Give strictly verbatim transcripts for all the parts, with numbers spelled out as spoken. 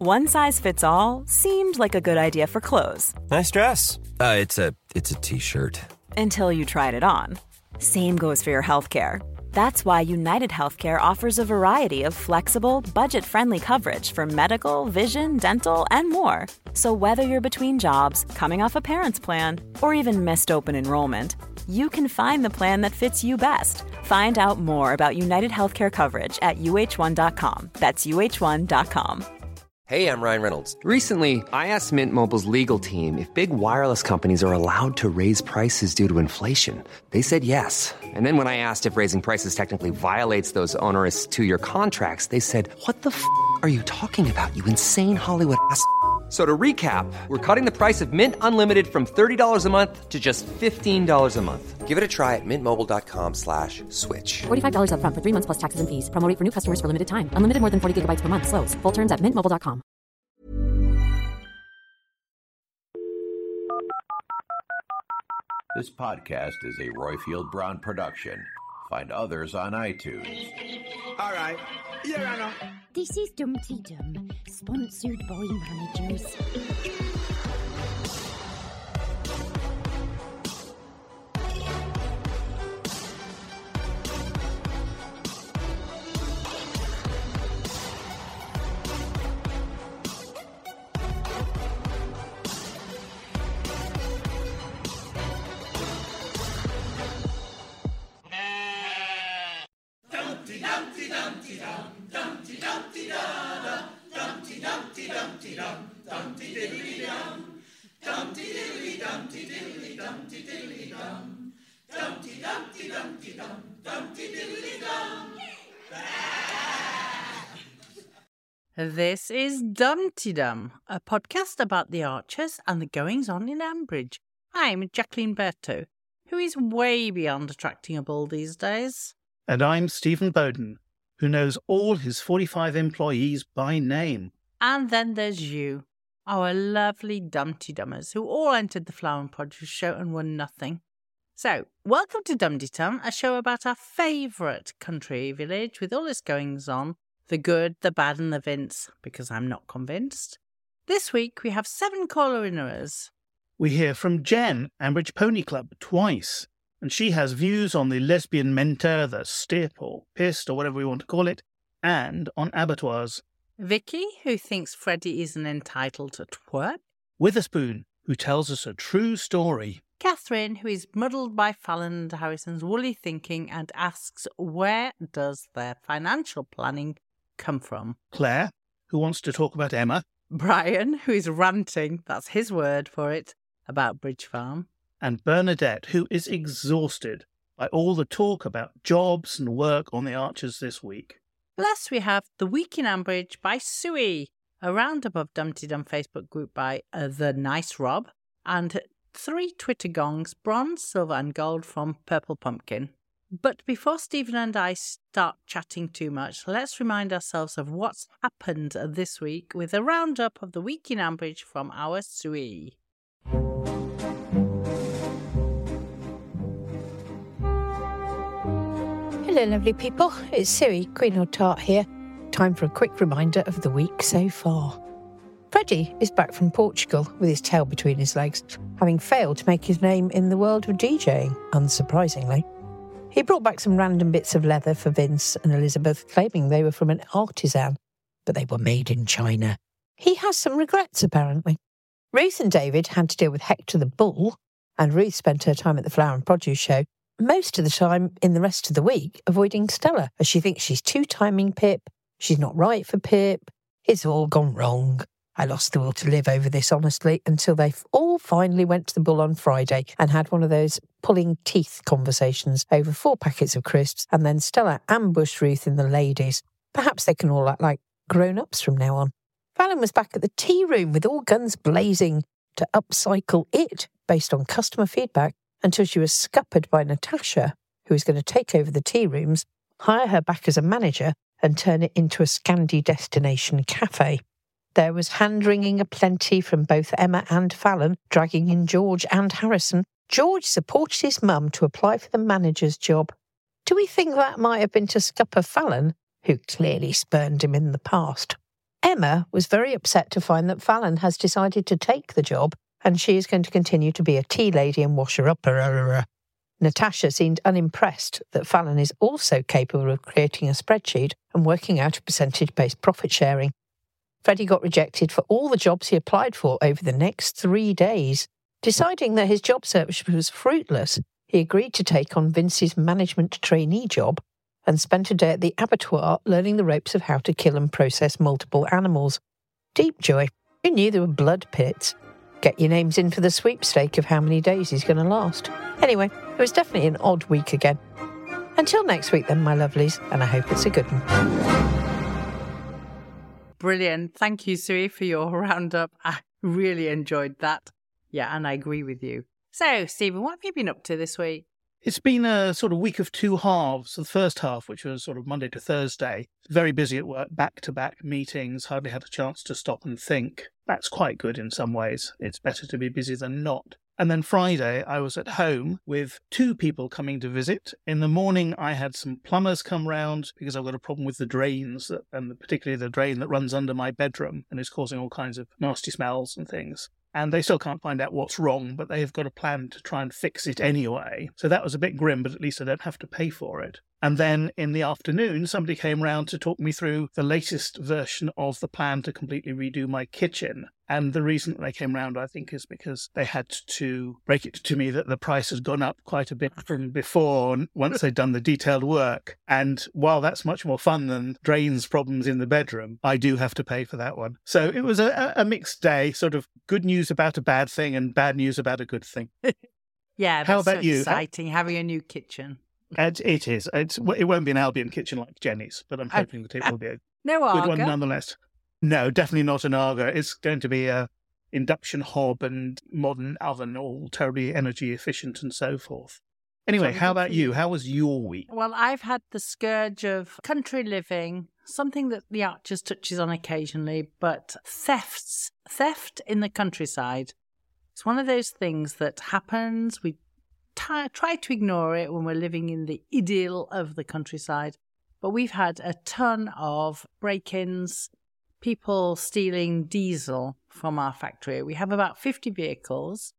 One size fits all seemed like a good idea for clothes. Nice dress. Uh, it's a it's a t-shirt. Until you tried it on. Same goes for your healthcare. That's why United Healthcare offers a variety of flexible, budget-friendly coverage for medical, vision, dental, and more. So whether you're between jobs, coming off a parent's plan, or even missed open enrollment, you can find the plan that fits you best. Find out more about United Healthcare coverage at U H one dot com. That's U H one dot com. Hey, I'm Ryan Reynolds. Recently, I asked Mint Mobile's legal team if big wireless companies are allowed to raise prices due to inflation. They said yes. And then when I asked if raising prices technically violates those onerous two-year contracts, they said, what the f*** are you talking about, you insane Hollywood ass f- So to recap, we're cutting the price of Mint Unlimited from thirty dollars a month to just fifteen dollars a month. Give it a try at mintmobile.com slash switch. forty-five dollars up front for three months plus taxes and fees. Promo rate for new customers for limited time. Unlimited more than forty gigabytes per month. Slows full terms at mint mobile dot com. This podcast is a Royfield Brown production. Find others on iTunes. All right. Here I know. This is Dumpty Dum, sponsored by managers. This is Dumpty Dum, a podcast about the Archers and the goings-on in Ambridge. I'm Jacqueline Berto, who is way beyond attracting a bull these days. And I'm Stephen Bowden, who knows all his forty-five employees by name. And then there's you, our lovely Dumpty Dummers, who all entered the Flower and Produce show and won nothing. So, welcome to Dumpty Dum, a show about our favourite country village with all its goings-on. The good, the bad and the Vince, because I'm not convinced. This week we have seven caller-inners. We hear from Jen, Ambridge Pony Club, twice, and she has views on the lesbian mentor, the stip or pissed or whatever we want to call it, and on abattoirs. Vicky, who thinks Freddie isn't entitled to twerk. Witherspoon, who tells us a true story. Catherine, who is muddled by Fallon and Harrison's woolly thinking and asks where does their financial planning come from. Claire, who wants to talk about Emma. Brian, who is ranting, that's his word for it, about Bridge Farm. And Bernadette, who is exhausted by all the talk about jobs and work on the Archers this week. Plus we have The Week in Ambridge by Suey, a roundup of Dumpty Dum Facebook group by uh, The Nice Rob, and three Twitter gongs, bronze, silver and gold from Purple Pumpkin. But before Stephen and I start chatting too much, let's remind ourselves of what's happened this week with a roundup of The Week in Ambridge from our Suey. Hello, lovely people. It's Suey, Queen or Tart here. Time for a quick reminder of the week so far. Freddie is back from Portugal with his tail between his legs, having failed to make his name in the world of DJing, unsurprisingly. He brought back some random bits of leather for Vince and Elizabeth, claiming they were from an artisan, but they were made in China. He has some regrets, apparently. Ruth and David had to deal with Hector the Bull, and Ruth spent her time at the Flower and Produce show, most of the time in the rest of the week, avoiding Stella, as she thinks she's two-timing Pip, she's not right for Pip, it's all gone wrong. I lost the will to live over this, honestly, until they all finally went to the Bull on Friday and had one of those pulling teeth conversations over four packets of crisps, and then Stella ambushed Ruth in the ladies. Perhaps they can all act like grown-ups from now on. Fallon was back at the tea room with all guns blazing to upcycle it based on customer feedback until she was scuppered by Natasha, who was going to take over the tea rooms, hire her back as a manager and turn it into a Scandi destination cafe. There was hand-wringing aplenty from both Emma and Fallon, dragging in George and Harrison. George supported his mum to apply for the manager's job. Do we think that might have been to scupper Fallon, who clearly spurned him in the past? Emma was very upset to find that Fallon has decided to take the job and she is going to continue to be a tea lady and wash her up. Natasha seemed unimpressed that Fallon is also capable of creating a spreadsheet and working out a percentage-based profit sharing. Freddie got rejected for all the jobs he applied for over the next three days. Deciding that his job search was fruitless, he agreed to take on Vince's management trainee job and spent a day at the abattoir learning the ropes of how to kill and process multiple animals. Deep joy. Who knew there were blood pits? Get your names in for the sweepstake of how many days he's going to last. Anyway, it was definitely an odd week again. Until next week then, my lovelies, and I hope it's a good one. Brilliant. Thank you, Sue, for your roundup. I really enjoyed that. Yeah, and I agree with you. So, Stephen, what have you been up to this week? It's been a sort of week of two halves. The first half, which was sort of Monday to Thursday, very busy at work, back-to-back meetings, hardly had a chance to stop and think. That's quite good in some ways. It's better to be busy than not. And then Friday, I was at home with two people coming to visit. In the morning, I had some plumbers come round because I've got a problem with the drains, that, and particularly the drain that runs under my bedroom and is causing all kinds of nasty smells and things. And they still can't find out what's wrong, but they have got a plan to try and fix it anyway. So that was a bit grim, but at least I don't have to pay for it. And then in the afternoon, somebody came round to talk me through the latest version of the plan to completely redo my kitchen. And the reason that they came round, I think, is because they had to break it to me that the price has gone up quite a bit from before, once they'd done the detailed work. And while that's much more fun than drains problems in the bedroom, I do have to pay for that one. So it was a, a mixed day, sort of good news about a bad thing and bad news about a good thing. Yeah, that's How about so you? exciting, having a new kitchen. It, it is. It's, it won't be an Albion kitchen like Jenny's, but I'm hoping that it will be a no good Arga. one nonetheless. No, definitely not an Arga. It's going to be a induction hob and modern oven, all terribly energy efficient and so forth. Anyway, how about you? How was your week? Well, I've had the scourge of country living, something that the Archers touches on occasionally, but thefts, theft in the countryside. It's one of those things that happens. We t- try to ignore it when we're living in the idyll of the countryside, but we've had a ton of break-ins, people stealing diesel from our factory. We have about fifty vehicles,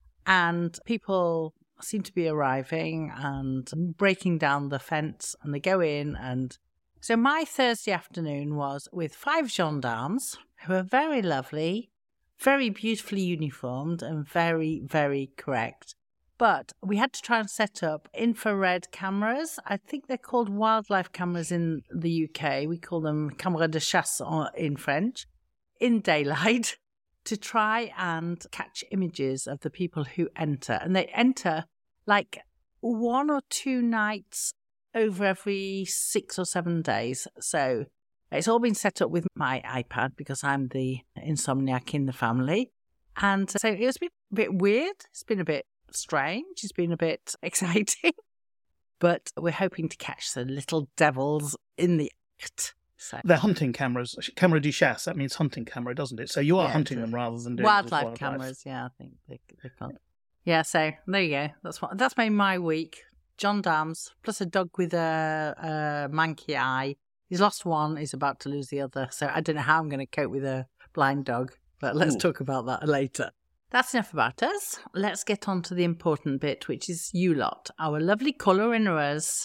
and people seem to be arriving and breaking down the fence, and they go in. And so my Thursday afternoon was with five gendarmes who are very lovely, very beautifully uniformed and very, very correct. But we had to try and set up infrared cameras. I think they're called wildlife cameras in the U K. We call them caméras de chasse in French, in daylight, to try and catch images of the people who enter. And they enter like one or two nights over every six or seven days. So it's all been set up with my iPad because I'm the insomniac in the family. And so it's been a bit weird. It's been a bit strange. It's been a bit exciting. But we're hoping to catch the little devils in the act. So. They're hunting cameras. Camera de chasse, that means hunting camera, doesn't it? So you are Yeah, hunting them rather than doing it with wildlife wildlife cameras. Yeah, I think they, they can't. Yeah, so there you go. That's what that's made my week. Gendarmes, plus a dog with a, a manky eye. He's lost one, he's about to lose the other. So I don't know how I'm going to cope with a blind dog, but let's Ooh. talk about that later. That's enough about us. Let's get on to the important bit, which is you lot, our lovely caller-inners.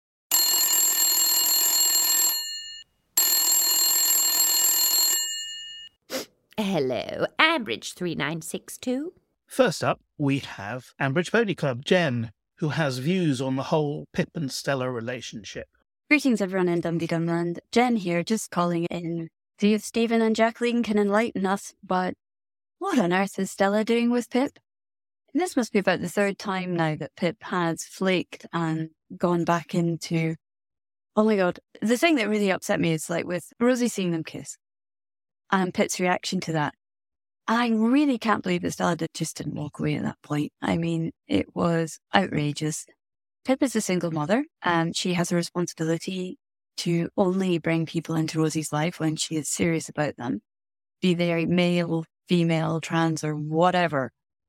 Hello, Ambridge three nine six two. First up, we have Ambridge Pony Club, Jen, who has views on the whole Pip and Stella relationship. Greetings, everyone in Dum Dee Dumland. Jen here, just calling in. See if Stephen and Jacqueline can enlighten us, but what on earth is Stella doing with Pip? And this must be about the third time now that Pip has flaked and gone back into... Oh my god, the thing that really upset me is like with Rosie seeing them kiss and Pip's reaction to that. I really can't believe that Stella did, just didn't walk away at that point. I mean, it was outrageous. Pip is a single mother, and she has a responsibility to only bring people into Rosie's life when she is serious about them, be they male, female, trans, or whatever.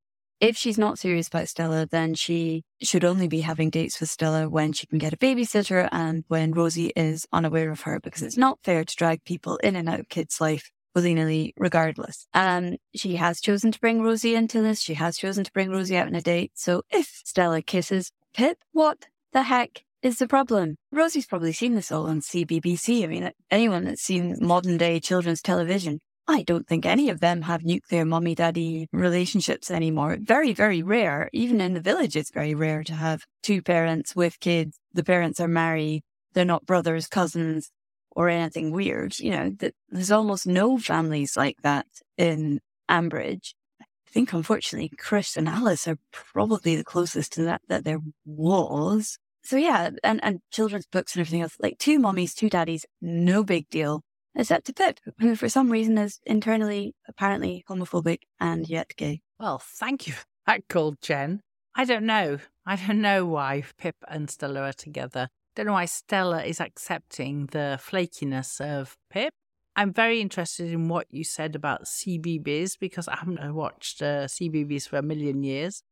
If she's not serious about Stella, then she should only be having dates with Stella when she can get a babysitter and when Rosie is unaware of her, because it's not fair to drag people in and out of kids' life willy-nilly regardless. And she has chosen to bring Rosie into this. She has chosen to bring Rosie out on a date. So if Stella kisses Pip, what the heck is the problem? Rosie's probably seen this all on C B B C. I mean, anyone that's seen modern day children's television, I don't think any of them have nuclear mummy-daddy relationships anymore. Very, very rare. Even in the village, it's very rare to have two parents with kids. The parents are married. They're not brothers, cousins, or anything weird. You know, that there's almost no families like that in Ambridge. I think, unfortunately, Chris and Alice are probably the closest to that that there was. So yeah, and, and children's books and everything else, like two mummies, two daddies, no big deal. Except to Pip, who for some reason is internally apparently homophobic and yet gay. Well, thank you for that call, Jen. I don't know. I don't know why Pip and Stella are together. Don't know why Stella is accepting the flakiness of Pip. I'm very interested in what you said about C B Bs because I haven't watched uh, C B Bs for a million years.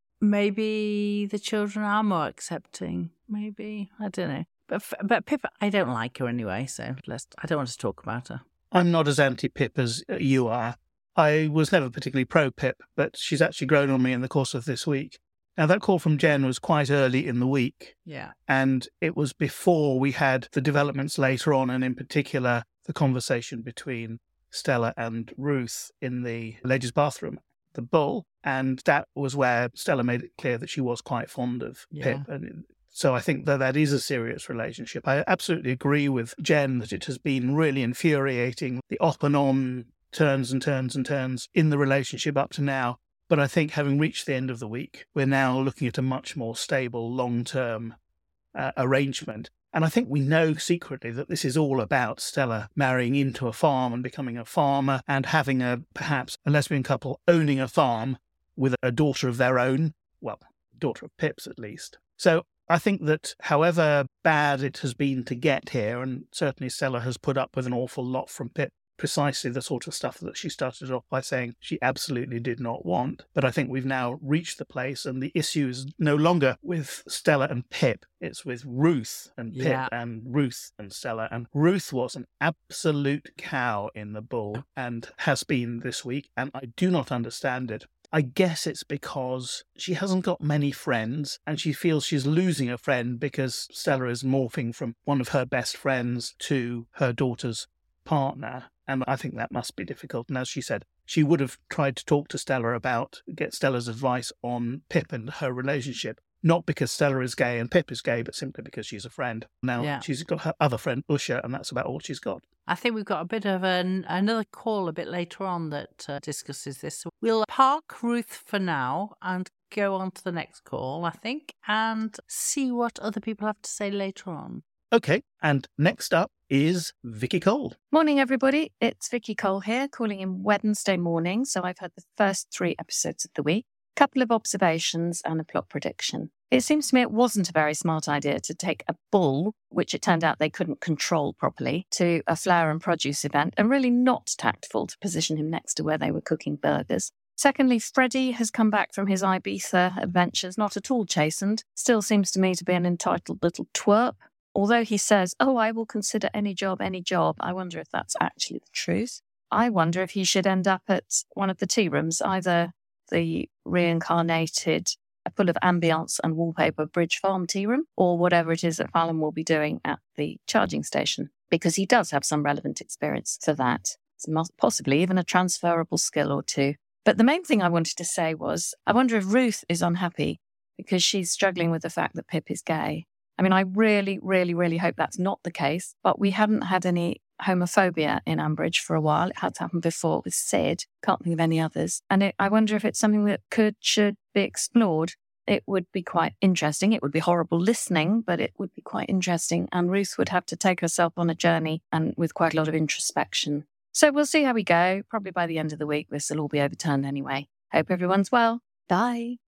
Maybe the children are more accepting. Maybe. I don't know. But but Pip, I don't like her anyway, so let's. I don't want to talk about her. I'm not as anti-Pip as you are. I was never particularly pro-Pip, but she's actually grown on me in the course of this week. Now, that call from Jen was quite early in the week. Yeah. And it was before we had the developments later on, and in particular, the conversation between Stella and Ruth in the ladies' bathroom, the Bull. And that was where Stella made it clear that she was quite fond of Yeah. Pip. And so I think that that is a serious relationship. I absolutely agree with Jen that it has been really infuriating, the off and on turns and turns and turns in the relationship up to now. But I think having reached the end of the week, we're now looking at a much more stable, long-term uh, arrangement. And I think we know secretly that this is all about Stella marrying into a farm and becoming a farmer and having a perhaps a lesbian couple owning a farm with a daughter of their own. Well, daughter of Pip's at least. So I think that however bad it has been to get here, and certainly Stella has put up with an awful lot from Pip, precisely the sort of stuff that she started off by saying she absolutely did not want. But I think we've now reached the place, and the issue is no longer with Stella and Pip. It's with Ruth and Pip Yeah. and Ruth and Stella. And Ruth was an absolute cow in the Bull and has been this week, and I do not understand it. I guess it's because she hasn't got many friends and she feels she's losing a friend because Stella is morphing from one of her best friends to her daughter's partner. And I think that must be difficult. And as she said, she would have tried to talk to Stella about, get Stella's advice on Pip and her relationship. Not because Stella is gay and Pip is gay, but simply because she's a friend. Now, Yeah. she's got her other friend, Usha, and that's about all she's got. I think we've got a bit of an, another call a bit later on that uh, discusses this. So we'll park Ruth for now and go on to the next call, I think, and see what other people have to say later on. Okay, and next up is Vicky Cole. Morning, everybody. It's Vicky Cole here, calling in Wednesday morning. So I've had the first three episodes of the week, a couple of observations and a plot prediction. It seems to me it wasn't a very smart idea to take a bull, which it turned out they couldn't control properly, to a flower and produce event, and really not tactful to position him next to where they were cooking burgers. Secondly, Freddie has come back from his Ibiza adventures, not at all chastened, still seems to me to be an entitled little twerp. Although he says, oh, I will consider any job, any job, I wonder if that's actually the truth. I wonder if he should end up at one of the tea rooms, either the reincarnated, full of ambience and wallpaper Bridge Farm tea room, or whatever it is that Fallon will be doing at the charging station, because he does have some relevant experience for that, possibly even a transferable skill or two. But the main thing I wanted to say was, I wonder if Ruth is unhappy because she's struggling with the fact that Pip is gay. I mean, I really, really, really hope that's not the case, but we hadn't had any homophobia in Ambridge for a while. It had happened before with Sid. Can't think of any others. And it, I wonder if it's something that could, should be explored. It would be quite interesting. It would be horrible listening, but it would be quite interesting. And Ruth would have to take herself on a journey and with quite a lot of introspection. So we'll see how we go. Probably by the end of the week, this will all be overturned anyway. Hope everyone's well. Bye.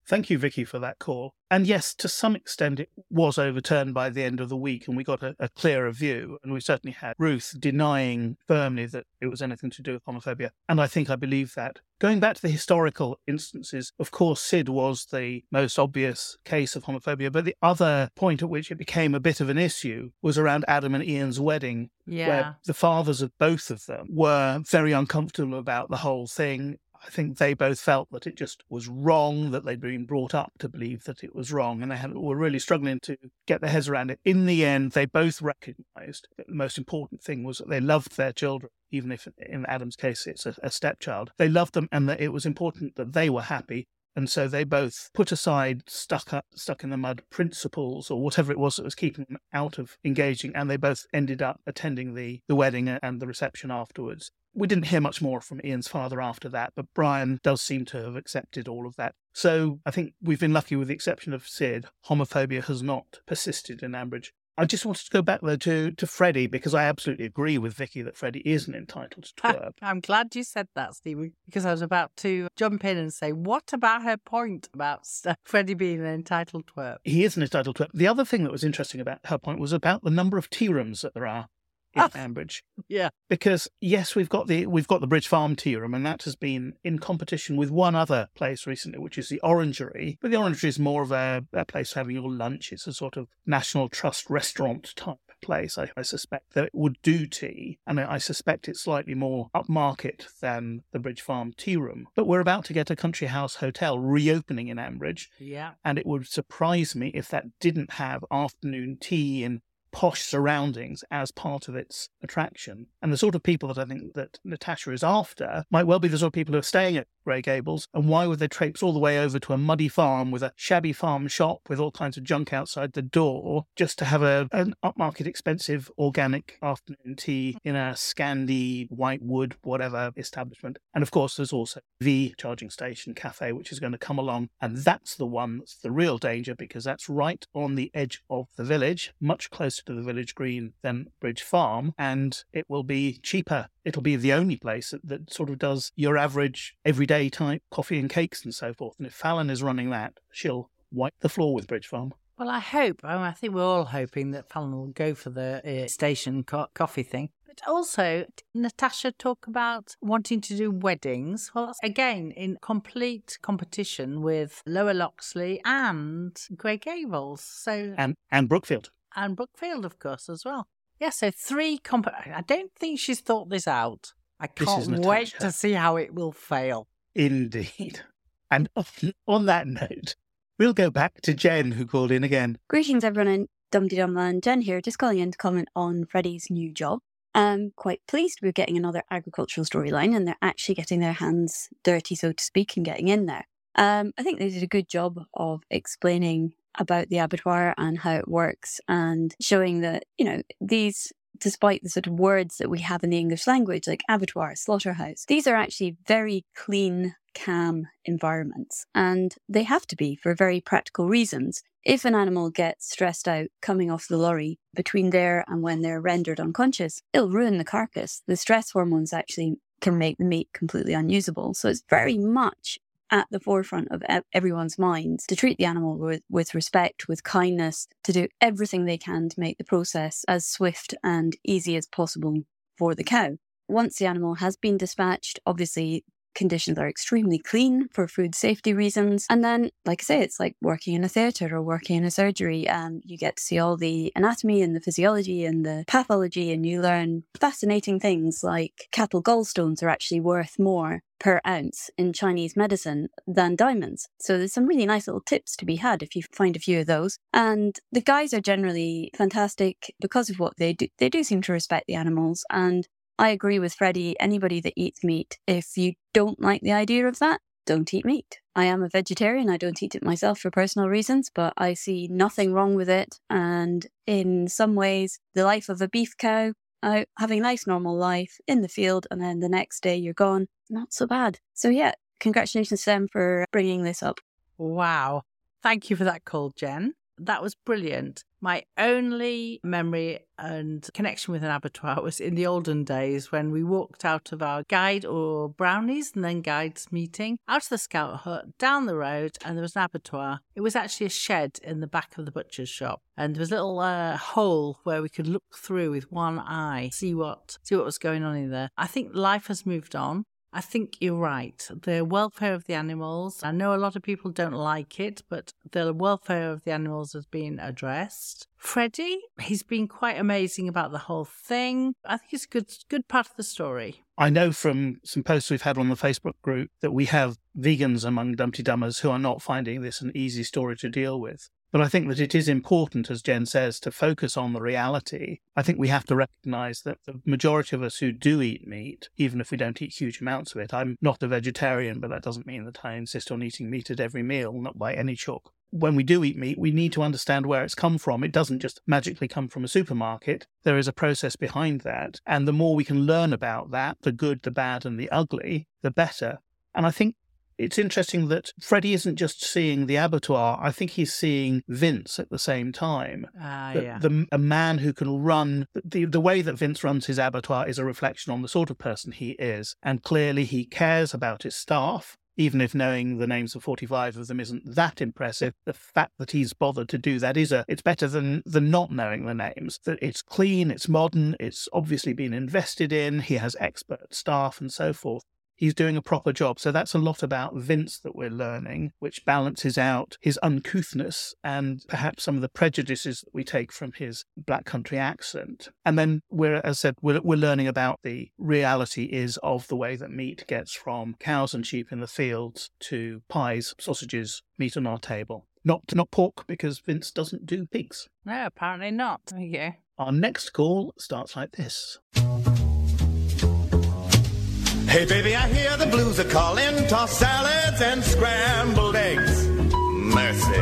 Thank you, Vicky, for that call. And yes, to some extent, it was overturned by the end of the week, and we got a, a clearer view. And we certainly had Ruth denying firmly that it was anything to do with homophobia. And I think I believe that. Going back to the historical instances, of course, Sid was the most obvious case of homophobia. But the other point at which it became a bit of an issue was around Adam and Ian's wedding, Yeah. where the fathers of both of them were very uncomfortable about the whole thing. I think they both felt that it just was wrong, that they'd been brought up to believe that it was wrong, and they had, were really struggling to get their heads around it. In the end, they both recognised that the most important thing was that they loved their children, even if in Adam's case it's a, a stepchild. They loved them, and that it was important that they were happy. And so they both put aside stuck up, stuck in the mud principles or whatever it was that was keeping them out of engaging, and they both ended up attending the, the wedding and the reception afterwards. We didn't hear much more from Ian's father after that, but Brian does seem to have accepted all of that. So I think we've been lucky, with the exception of Sid. Homophobia has not persisted in Ambridge. I just wanted to go back there to, to Freddie, because I absolutely agree with Vicky that Freddie isn't entitled to twerp. I'm glad you said that, Stephen, because I was about to jump in and say, what about her point about Freddie being an entitled twerp? He is an entitled twerp. The other thing that was interesting about her point was about the number of tea rooms that there are in oh, Ambridge. Yeah. Because yes, we've got the we've got the Bridge Farm tea room, and that has been in competition with one other place recently, which is the Orangery. But the Orangery is more of a, a place for having your lunch. It's a sort of National Trust restaurant type place. I, I suspect that it would do tea, and I suspect it's slightly more upmarket than the Bridge Farm tea room. But we're about to get a country house hotel reopening in Ambridge. Yeah. And it would surprise me if that didn't have afternoon tea in posh surroundings as part of its attraction. And the sort of people that I think that Natasha is after might well be the sort of people who are staying at Grey Gables. And why would they traipse all the way over to a muddy farm with a shabby farm shop with all kinds of junk outside the door just to have a an upmarket expensive organic afternoon tea in a Scandi, white wood, whatever establishment? And of course there's also the charging station cafe, which is going to come along, and that's the one that's the real danger, because that's right on the edge of the village, much closer to the village green than Bridge Farm, and it will be cheaper. It'll be the only place that, that sort of does your average everyday type coffee and cakes and so forth. And if Fallon is running that, she'll wipe the floor with Bridge Farm. Well, I hope, I, mean, I think we're all hoping that Fallon will go for the uh, station co- coffee thing. But also, did Natasha talk about wanting to do weddings? Well, that's, again, in complete competition with Lower Loxley and Grey Gables. So And, and Brookfield. And Brookfield, of course, as well. Yeah, so three... Comp- I don't think she's thought this out. I can't wait to see how it will fail. Indeed. And on, on that note, we'll go back to Jen, who called in again. Greetings, everyone in Dum-de-Dum-land. Jen here, just calling in to comment on Freddie's new job. I'm quite pleased we're getting another agricultural storyline, and they're actually getting their hands dirty, so to speak, and getting in there. Um, I think they did a good job of explaining about the abattoir and how it works, and showing that, you know, these, despite the sort of words that we have in the English language, like abattoir, slaughterhouse, these are actually very clean, calm environments, and they have to be for very practical reasons. If an animal gets stressed out coming off the lorry between there and when they're rendered unconscious, it'll ruin the carcass. The stress hormones actually can make the meat completely unusable. So it's very much at the forefront of everyone's minds to treat the animal with, with respect, with kindness, to do everything they can to make the process as swift and easy as possible for the cow. Once the animal has been dispatched, obviously conditions are extremely clean for food safety reasons. And then, like I say, it's like working in a theatre or working in a surgery. Um, you get to see all the anatomy and the physiology and the pathology, and you learn fascinating things like cattle gallstones are actually worth more per ounce in Chinese medicine than diamonds. So there's some really nice little tips to be had if you find a few of those. And the guys are generally fantastic because of what they do. They do seem to respect the animals. And I agree with Freddie, anybody that eats meat, if you don't like the idea of that, don't eat meat. I am a vegetarian. I don't eat it myself for personal reasons, but I see nothing wrong with it. And in some ways, the life of a beef cow, uh, having a nice normal life in the field, and then the next day you're gone, not so bad. So yeah, congratulations to them for bringing this up. Wow. Thank you for that call, Jen. That was brilliant. My only memory and connection with an abattoir was in the olden days when we walked out of our guide or brownies and then guides meeting, out of the scout hut, down the road, and there was an abattoir. It was actually a shed in the back of the butcher's shop, and there was a little uh, hole where we could look through with one eye, see what see what was going on in there. I think life has moved on. I think you're right. The welfare of the animals, I know a lot of people don't like it, but the welfare of the animals has been addressed. Freddie, he's been quite amazing about the whole thing. I think it's a good, good part of the story. I know from some posts we've had on the Facebook group that we have vegans among Dumpty Dummers who are not finding this an easy story to deal with. But I think that it is important, as Jen says, to focus on the reality. I think we have to recognise that the majority of us who do eat meat, even if we don't eat huge amounts of it, I'm not a vegetarian, but that doesn't mean that I insist on eating meat at every meal, not by any chalk. When we do eat meat, we need to understand where it's come from. It doesn't just magically come from a supermarket. There is a process behind that. And the more we can learn about that, the good, the bad, and the ugly, the better. And I think it's interesting that Freddie isn't just seeing the abattoir. I think he's seeing Vince at the same time. Ah, the, yeah. The, a man who can run... The, the way that Vince runs his abattoir is a reflection on the sort of person he is. And clearly he cares about his staff, even if knowing the names of forty-five of them isn't that impressive. The fact that he's bothered to do that is a... It's better than, than not knowing the names. That it's clean, it's modern, it's obviously been invested in, he has expert staff and so forth. He's doing a proper job. So that's a lot about Vince that we're learning, which balances out his uncouthness and perhaps some of the prejudices that we take from his black country accent. And then we're, as I said, we're, we're learning about the reality is of the way that meat gets from cows and sheep in the fields to pies, sausages, meat on our table. Not, not pork, because Vince doesn't do pigs. No, apparently not. There you go. Our next call starts like this. Hey, baby, I hear the blues are calling. Tossed salads and scrambled eggs. Mercy.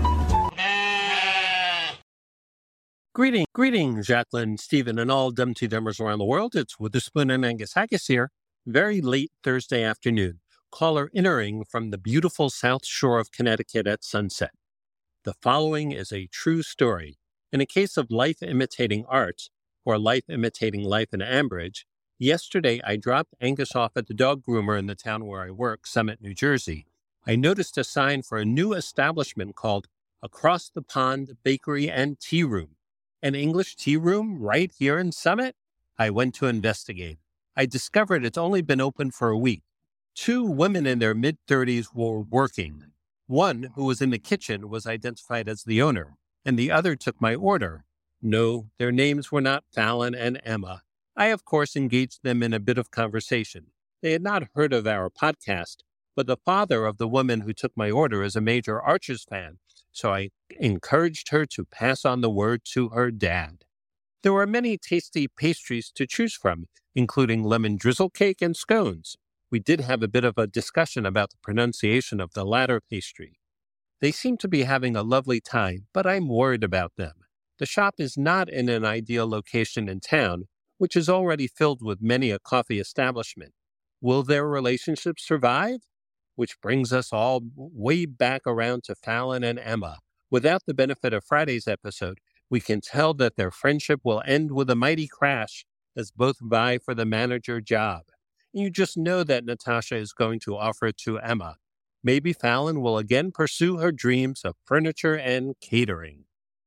Greeting, greetings, Jacqueline, Stephen, and all Dumpty Dummers around the world. It's Witherspoon and Angus Haggis here. Very late Thursday afternoon. Caller entering from the beautiful South Shore of Connecticut at sunset. The following is a true story. In a case of life imitating art, or life imitating life in Ambridge, yesterday, I dropped Angus off at the dog groomer in the town where I work, Summit, New Jersey. I noticed a sign for a new establishment called Across the Pond Bakery and Tea Room. An English tea room right here in Summit? I went to investigate. I discovered it's only been open for a week. Two women in their mid-thirties were working. One, who was in the kitchen, was identified as the owner, and the other took my order. No, their names were not Fallon and Emma. I, of course, engaged them in a bit of conversation. They had not heard of our podcast, but the father of the woman who took my order is a major Archers fan, so I encouraged her to pass on the word to her dad. There were many tasty pastries to choose from, including lemon drizzle cake and scones. We did have a bit of a discussion about the pronunciation of the latter pastry. They seem to be having a lovely time, but I'm worried about them. The shop is not in an ideal location in town, which is already filled with many a coffee establishment. Will their relationship survive? Which brings us all way back around to Fallon and Emma. Without the benefit of Friday's episode, we can tell that their friendship will end with a mighty crash as both vie for the manager job. You just know that Natasha is going to offer it to Emma. Maybe Fallon will again pursue her dreams of furniture and catering.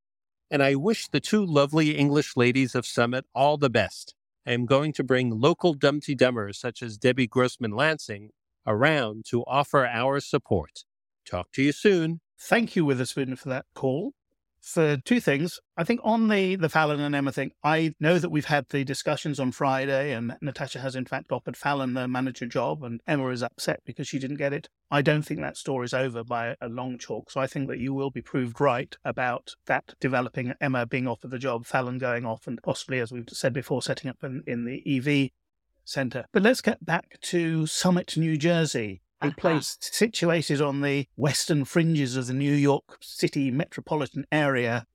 And I wish the two lovely English ladies of Summit all the best. I am going to bring local Dumpty Dummers such as Debbie Grossman Lansing around to offer our support. Talk to you soon. Thank you, Witherspoon, for that call. For two things, I think on the, the Fallon and Emma thing, I know that we've had the discussions on Friday and Natasha has in fact offered Fallon the manager job and Emma is upset because she didn't get it. I don't think that story's over by a long chalk, so I think that you will be proved right about that developing, Emma being offered the job, Fallon going off and possibly, as we've said before, setting up in, in the E V centre. But let's get back to Summit, New Jersey. A place situated on the western fringes of the New York City metropolitan area.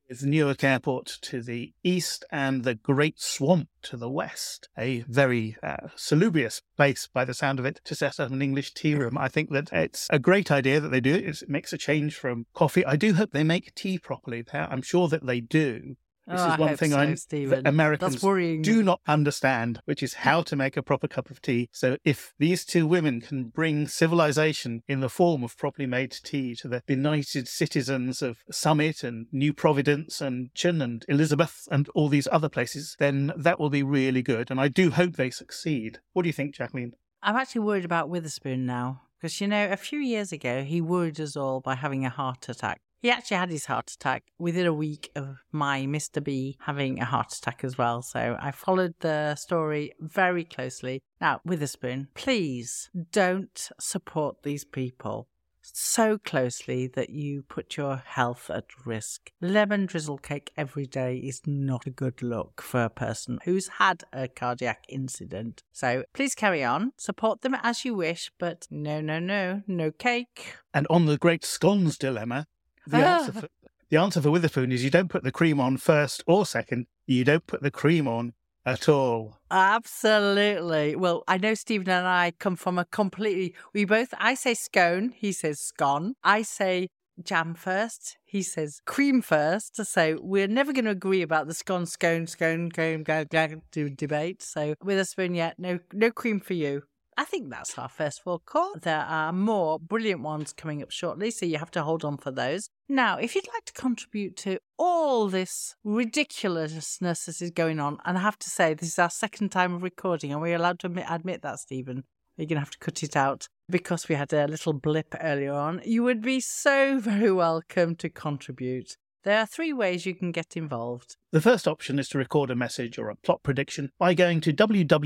with Newark Airport to the east and the Great Swamp to the west. A very uh, salubrious place, by the sound of it, to set up an English tea room. I think that it's a great idea that they do it. It makes a change from coffee. I do hope they make tea properly there. I'm sure that they do. This oh, is one I thing so, I Stephen. that Americans That's worrying. do not understand, which is how to make a proper cup of tea. So if these two women can bring civilization in the form of properly made tea to the benighted citizens of Summit and New Providence and Chin and Elizabeth and all these other places, then that will be really good. And I do hope they succeed. What do you think, Jacqueline? I'm actually worried about Witherspoon now. Because, you know, a few years ago, he worried us all by having a heart attack. He actually had his heart attack within a week of my Mister B having a heart attack as well. So I followed the story very closely. Now, Witherspoon, please don't support these people so closely that you put your health at risk. Lemon drizzle cake every day is not a good look for a person who's had a cardiac incident. So please carry on. Support them as you wish, but no, no, no, no cake. And on the great scones dilemma, The, ah. answer for, the answer for Witherspoon is you don't put the cream on first or second. You don't put the cream on at all. Absolutely. Well, I know Stephen and I come from a completely... We both... I say scone, he says scone. I say jam first, he says cream first. So we're never going to agree about the scone, scone, scone, scone, scone, scone debate. So Witherspoon, yeah, no, no cream for you. I think that's our first full call. There are more brilliant ones coming up shortly, so you have to hold on for those. Now, if you'd like to contribute to all this ridiculousness that is going on, and I have to say, this is our second time of recording, and we're allowed to admit, admit that, Stephen. You're going to have to cut it out because we had a little blip earlier on. You would be so very welcome to contribute. There are three ways you can get involved. The first option is to record a message or a plot prediction by going to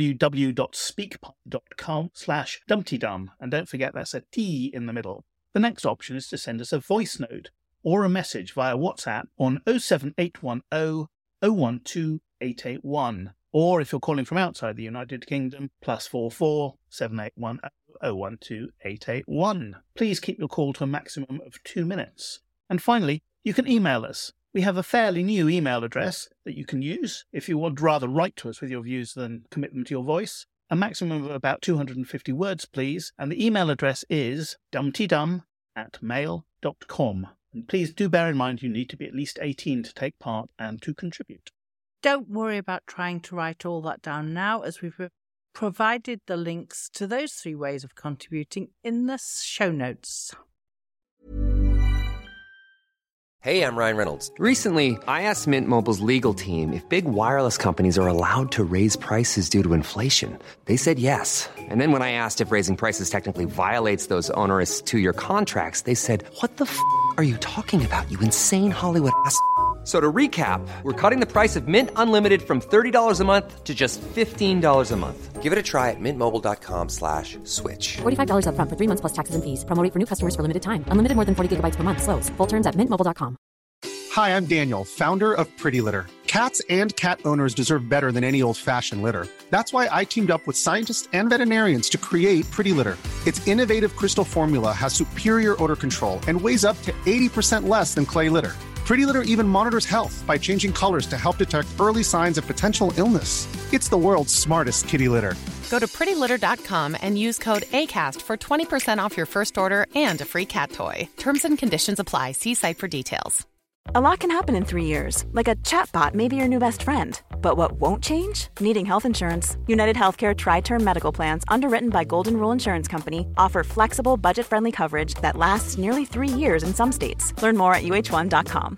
www.speakpipe.com slash dumptydum. And don't forget that's a T in the middle. The next option is to send us a voice note or a message via WhatsApp on oh seven eight one oh, oh one two, eight eight one. Or if you're calling from outside the United Kingdom, plus four four, seven eight one oh, oh one two, eight eight one. Please keep your call to a maximum of two minutes. And finally, you can email us. We have a fairly new email address that you can use if you would rather write to us with your views than commit them to your voice. A maximum of about two hundred fifty words, please. And the email address is dumptydum at mail dot com. And please do bear in mind you need to be at least eighteen to take part and to contribute. Don't worry about trying to write all that down now, as we've provided the links to those three ways of contributing in the show notes. Hey, I'm Ryan Reynolds. Recently, I asked Mint Mobile's legal team if big wireless companies are allowed to raise prices due to inflation. They said yes. And then when I asked if raising prices technically violates those onerous two-year contracts, they said, "What the f*** are you talking about, you insane Hollywood ass f- So to recap, we're cutting the price of Mint Unlimited from thirty dollars a month to just fifteen dollars a month. Give it a try at mintmobile.com slash switch. forty-five dollars up front for three months plus taxes and fees. Promo rate for new customers for limited time. Unlimited more than forty gigabytes per month. Slows full terms at mint mobile dot com. Hi, I'm Daniel, founder of Pretty Litter. Cats and cat owners deserve better than any old-fashioned litter. That's why I teamed up with scientists and veterinarians to create Pretty Litter. Its innovative crystal formula has superior odor control and weighs up to eighty percent less than clay litter. Pretty Litter even monitors health by changing colors to help detect early signs of potential illness. It's the world's smartest kitty litter. Go to pretty litter dot com and use code ACAST for twenty percent off your first order and a free cat toy. Terms and conditions apply. See site for details. A lot can happen in three years, like a chatbot may be your new best friend. But what won't change? Needing health insurance. United Healthcare Tri-Term Medical Plans, underwritten by Golden Rule Insurance Company, offer flexible, budget-friendly coverage that lasts nearly three years in some states. Learn more at U H one dot com.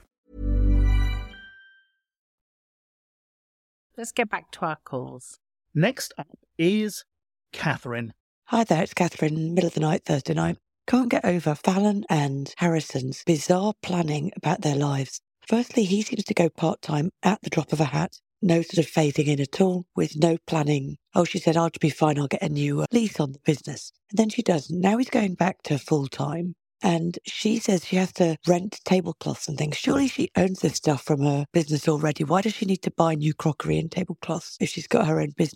Let's get back to our calls. Next up is Catherine. Hi there, it's Catherine, middle of the night, Thursday night. Can't get over Fallon and Harrison's bizarre planning about their lives. Firstly, he seems to go part-time at the drop of a hat. No sort of phasing in at all, with no planning. Oh, she said, I'll be fine, I'll get a new lease on the business. And then she doesn't. Now he's going back to full-time. And she says she has to rent tablecloths and things. Surely she owns this stuff from her business already. Why does she need to buy new crockery and tablecloths if she's got her own business?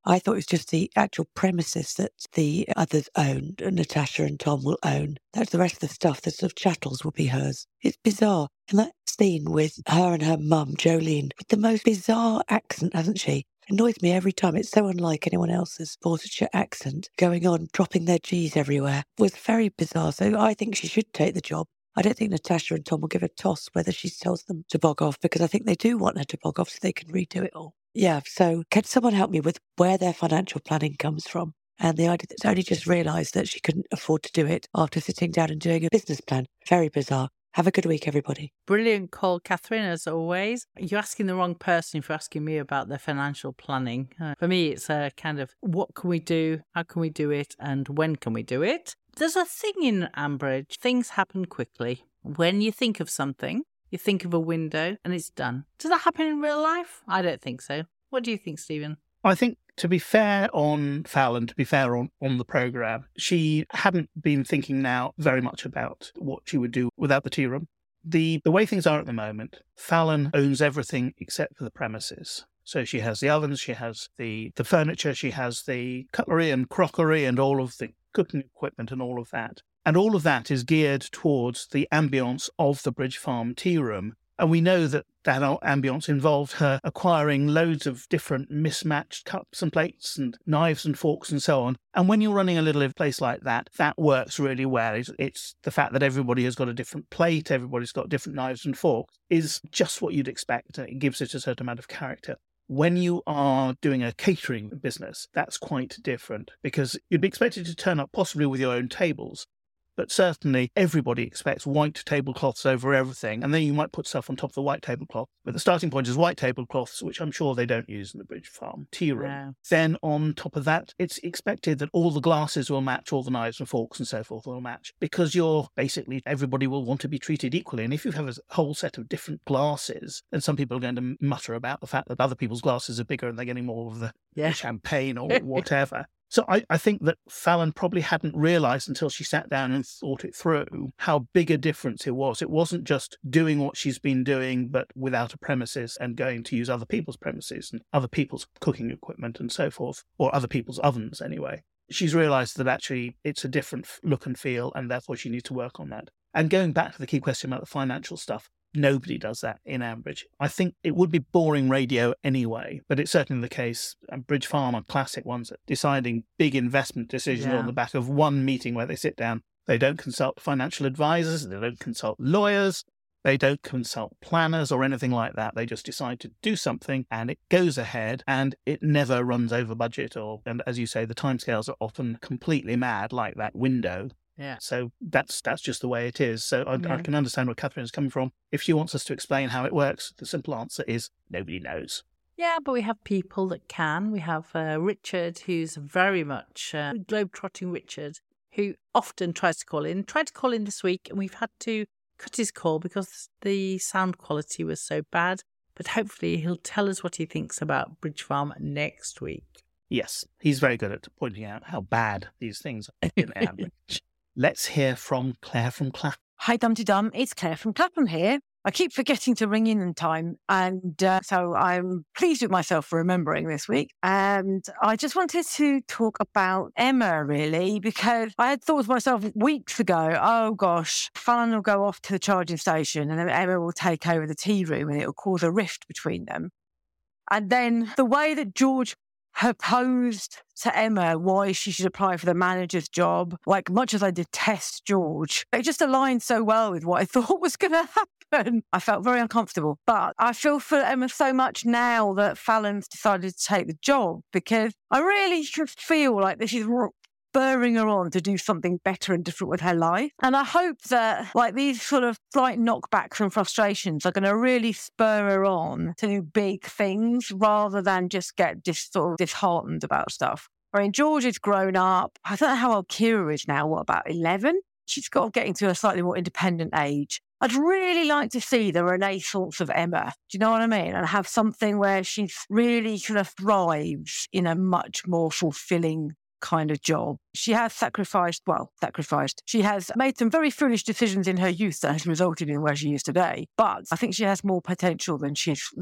I thought it was just the actual premises that the others owned, and Natasha and Tom will own. That's the rest of the stuff, the sort of chattels will be hers. It's bizarre. And that scene with her and her mum, Jolene, with the most bizarre accent, hasn't she? It annoys me every time. It's so unlike anyone else's Worcestershire accent, going on, dropping their G's everywhere. It was very bizarre. So I think she should take the job. I don't think Natasha and Tom will give a toss whether she tells them to bog off, because I think they do want her to bog off so they can redo it all. Yeah, so can someone help me with where their financial planning comes from? And the idea that it's only just realised that she couldn't afford to do it after sitting down and doing a business plan. Very bizarre. Have a good week, everybody. Brilliant call, Catherine, as always. You're asking the wrong person for asking me about their financial planning. Uh, for me, it's a kind of what can we do, how can we do it, and when can we do it? There's a thing in Ambridge. Things happen quickly. When you think of something, you think of a window and it's done. Does that happen in real life? I don't think so. What do you think, Stephen? I think, to be fair on Fallon, to be fair on, on the programme, she hadn't been thinking now very much about what she would do without the tea room. The, the way things are at the moment, Fallon owns everything except for the premises. So she has the ovens, she has the, the furniture, she has the cutlery and crockery and all of the cooking equipment and all of that. And all of that is geared towards the ambience of the Bridge Farm tea room. And we know that that ambience involved her acquiring loads of different mismatched cups and plates and knives and forks and so on. And when you're running a little place like that, that works really well. It's, it's the fact that everybody has got a different plate, everybody's got different knives and forks, is just what you'd expect. And it gives it a certain amount of character. When you are doing a catering business, that's quite different, because you'd be expected to turn up possibly with your own tables. But certainly everybody expects white tablecloths over everything, and then you might put stuff on top of the white tablecloth. But the starting point is white tablecloths, which I'm sure they don't use in the Bridge Farm tea room. Yeah. Then on top of that, it's expected that all the glasses will match, all the knives and forks and so forth will match, because you're basically, everybody will want to be treated equally. And if you have a whole set of different glasses, then some people are going to mutter about the fact that other people's glasses are bigger and they're getting more of the yeah. champagne or whatever. So I, I think that Fallon probably hadn't realised until she sat down and thought it through how big a difference it was. It wasn't just doing what she's been doing, but without a premises and going to use other people's premises and other people's cooking equipment and so forth, or other people's ovens anyway. She's realised that actually it's a different look and feel, and therefore she needs to work on that. And going back to the key question about the financial stuff, nobody does that in Ambridge. I think it would be boring radio anyway, but it's certainly the case. And Bridge Farm are classic ones at deciding big investment decisions yeah. on the back of one meeting where they sit down. They don't consult financial advisors, they don't consult lawyers, they don't consult planners or anything like that. They just decide to do something and it goes ahead and it never runs over budget. Or, and as you say, the timescales are often completely mad, like that window. Yeah. So that's that's just the way it is. So I, Yeah. I can understand where Catherine is coming from. If she wants us to explain how it works, the simple answer is nobody knows. Yeah, but we have people that can. We have uh, Richard, who's very much uh, globe-trotting Richard, who often tries to call in. Tried to call in this week, and we've had to cut his call because the sound quality was so bad. But hopefully he'll tell us what he thinks about Bridge Farm next week. Yes, he's very good at pointing out how bad these things are in Ambridge. Let's hear from Claire from Clapham. Hi, Dumpty Dum. It's Claire from Clapham here. I keep forgetting to ring in in time, and uh, so I'm pleased with myself for remembering this week. And I just wanted to talk about Emma, really, because I had thought to myself weeks ago, oh gosh, Fallon will go off to the charging station and then Emma will take over the tea room and it will cause a rift between them. And then the way that George proposed to Emma why she should apply for the manager's job, like much as I detest George, it just aligned so well with what I thought was going to happen. I felt very uncomfortable, but I feel for Emma so much now that Fallon's decided to take the job, because I really just feel like this is spurring her on to do something better and different with her life. And I hope that like these sort of slight knockbacks and frustrations are going to really spur her on to do big things rather than just get dis- sort of disheartened about stuff. I mean, George is grown up. I don't know how old Kira is now, what, about eleven? She's got getting to a slightly more independent age. I'd really like to see the Renaissance of Emma. Do you know what I mean? And have something where she really sort of thrives in a much more fulfilling kind of job. She has sacrificed, well, sacrificed. She has made some very foolish decisions in her youth that has resulted in where she is today. But I think she has more potential than she's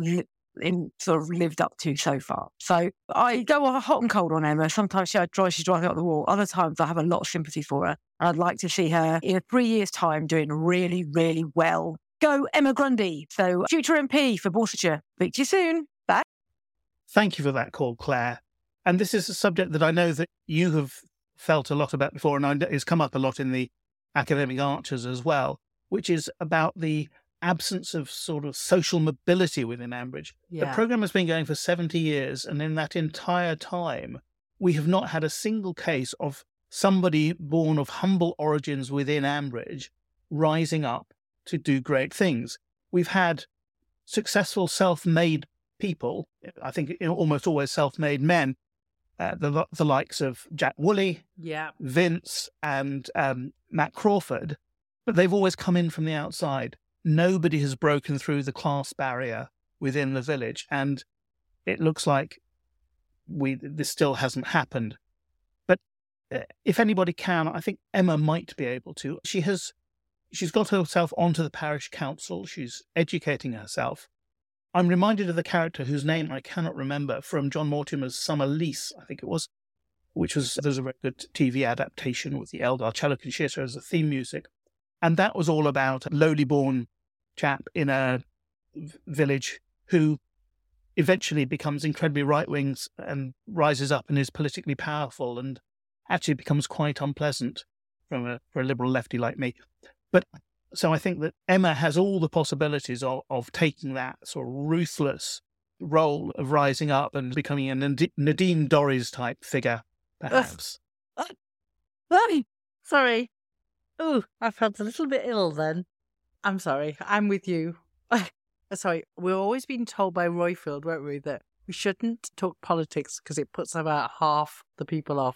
in sort of lived up to so far. So I go hot and cold on Emma. Sometimes she drives, she drives me up the wall. Other times I have a lot of sympathy for her. And I'd like to see her in three years' time doing really, really well. Go Emma Grundy. So future M P for Worcestershire. Speak to you soon. Bye. Thank you for that call, Claire. And this is a subject that I know that you have felt a lot about before, and I know it's come up a lot in the academic archers as well, which is about the absence of sort of social mobility within Ambridge. Yeah. The programme has been going for seventy years, and in that entire time, we have not had a single case of somebody born of humble origins within Ambridge rising up to do great things. We've had successful self-made people, I think almost always self-made men, uh, the, the likes of Jack Woolley, yeah. Vince and um, Matt Crawford, but they've always come in from the outside. Nobody has broken through the class barrier within the village, and it looks like we this still hasn't happened. But uh, if anybody can, I think Emma might be able to. She has, she's got herself onto the parish council. She's educating herself. I'm reminded of the character whose name I cannot remember from John Mortimer's Summer Lease, I think it was, which was, there's a very good T V adaptation with the Elgar Cello Concerto as the theme music. And that was all about a lowly born chap in a village who eventually becomes incredibly right-wing and rises up and is politically powerful and actually becomes quite unpleasant from a, for a liberal lefty like me. But so I think that Emma has all the possibilities of, of taking that sort of ruthless role of rising up and becoming a Nadine Dorries type figure, perhaps. Uh, uh, sorry. Oh, I felt a little bit ill then. I'm sorry. I'm with you. Sorry. We've always been told by Royfield, weren't we, that we shouldn't talk politics because it puts about half the people off.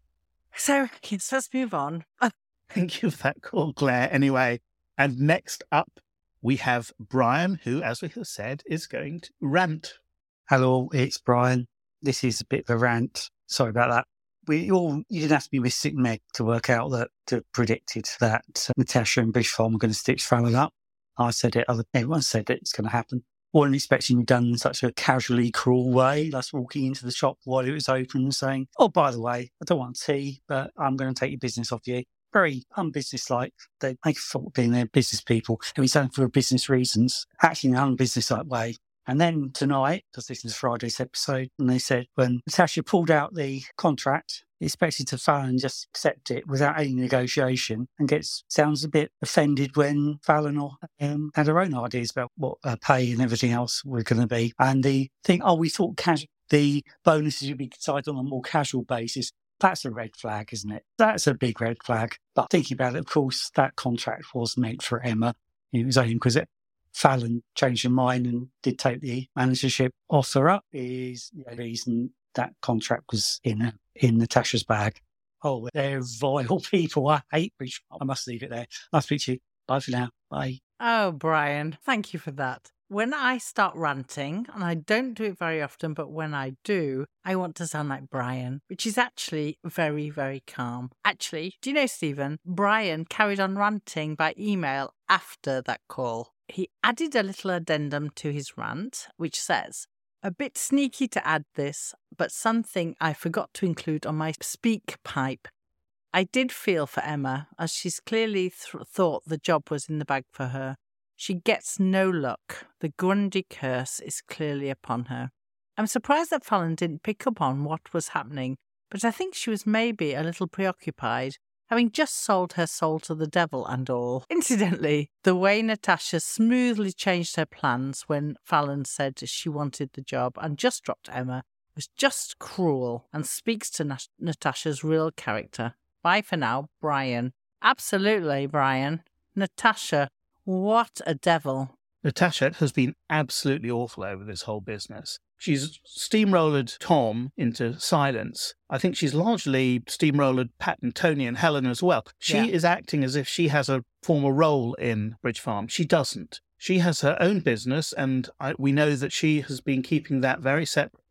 So, yes, let's move on. Thank you for that call, Claire. Anyway, and next up, we have Brian, who, as we have said, is going to rant. Hello, it's Brian. This is a bit of a rant. Sorry about that. We all, you didn't have to be with Sick Meg to work out that, to predicted that uh, Natasha and Bish Farm were going to stitch Fallon up. I said it, other, everyone said it, it's going to happen. Wasn't expecting to be done in such a casually cruel way. That's walking into the shop while it was open and saying, oh, by the way, I don't want tea, but I'm going to take your business off you. Very unbusinesslike. They make a fault being their business people. And he's done for business reasons, actually in an unbusinesslike way. And then tonight, because this is Friday's episode, and they said when Natasha pulled out the contract, he expected to Fallon just accept it without any negotiation, and gets sounds a bit offended when Fallon or, um, had her own ideas about what uh, pay and everything else were going to be. And the thing, oh, we thought casu- the bonuses would be decided on a more casual basis. That's a red flag, isn't it? That's a big red flag. But thinking about it, of course, that contract was meant for Emma. It was only because it Fallon changed her mind and did take the managership offer up is the reason that contract was in in Natasha's bag. Oh, they're vile people. I hate Bridge. I must leave it there. I'll speak to you. Bye for now. Bye. Oh, Brian, thank you for that. When I start ranting, and I don't do it very often, but when I do, I want to sound like Brian, which is actually very, very calm. Actually, do you know, Stephen, Brian carried on ranting by email after that call. He added a little addendum to his rant, which says, a bit sneaky to add this, but something I forgot to include on my speak pipe. I did feel for Emma, as she's clearly th- thought the job was in the bag for her. She gets no luck. The Grundy curse is clearly upon her. I'm surprised that Fallon didn't pick up on what was happening, but I think she was maybe a little preoccupied, having just sold her soul to the devil and all. Incidentally, the way Natasha smoothly changed her plans when Fallon said she wanted the job and just dropped Emma was just cruel and speaks to Nat- Natasha's real character. Bye for now, Brian. Absolutely, Brian. Natasha, what a devil. Natasha has been absolutely awful over this whole business. She's steamrollered Tom into silence. I think she's largely steamrollered Pat and Tony and Helen as well. She yeah. is acting as if she has a formal role in Bridge Farm. She doesn't. She has her own business, and I, we know that she has been keeping that very separate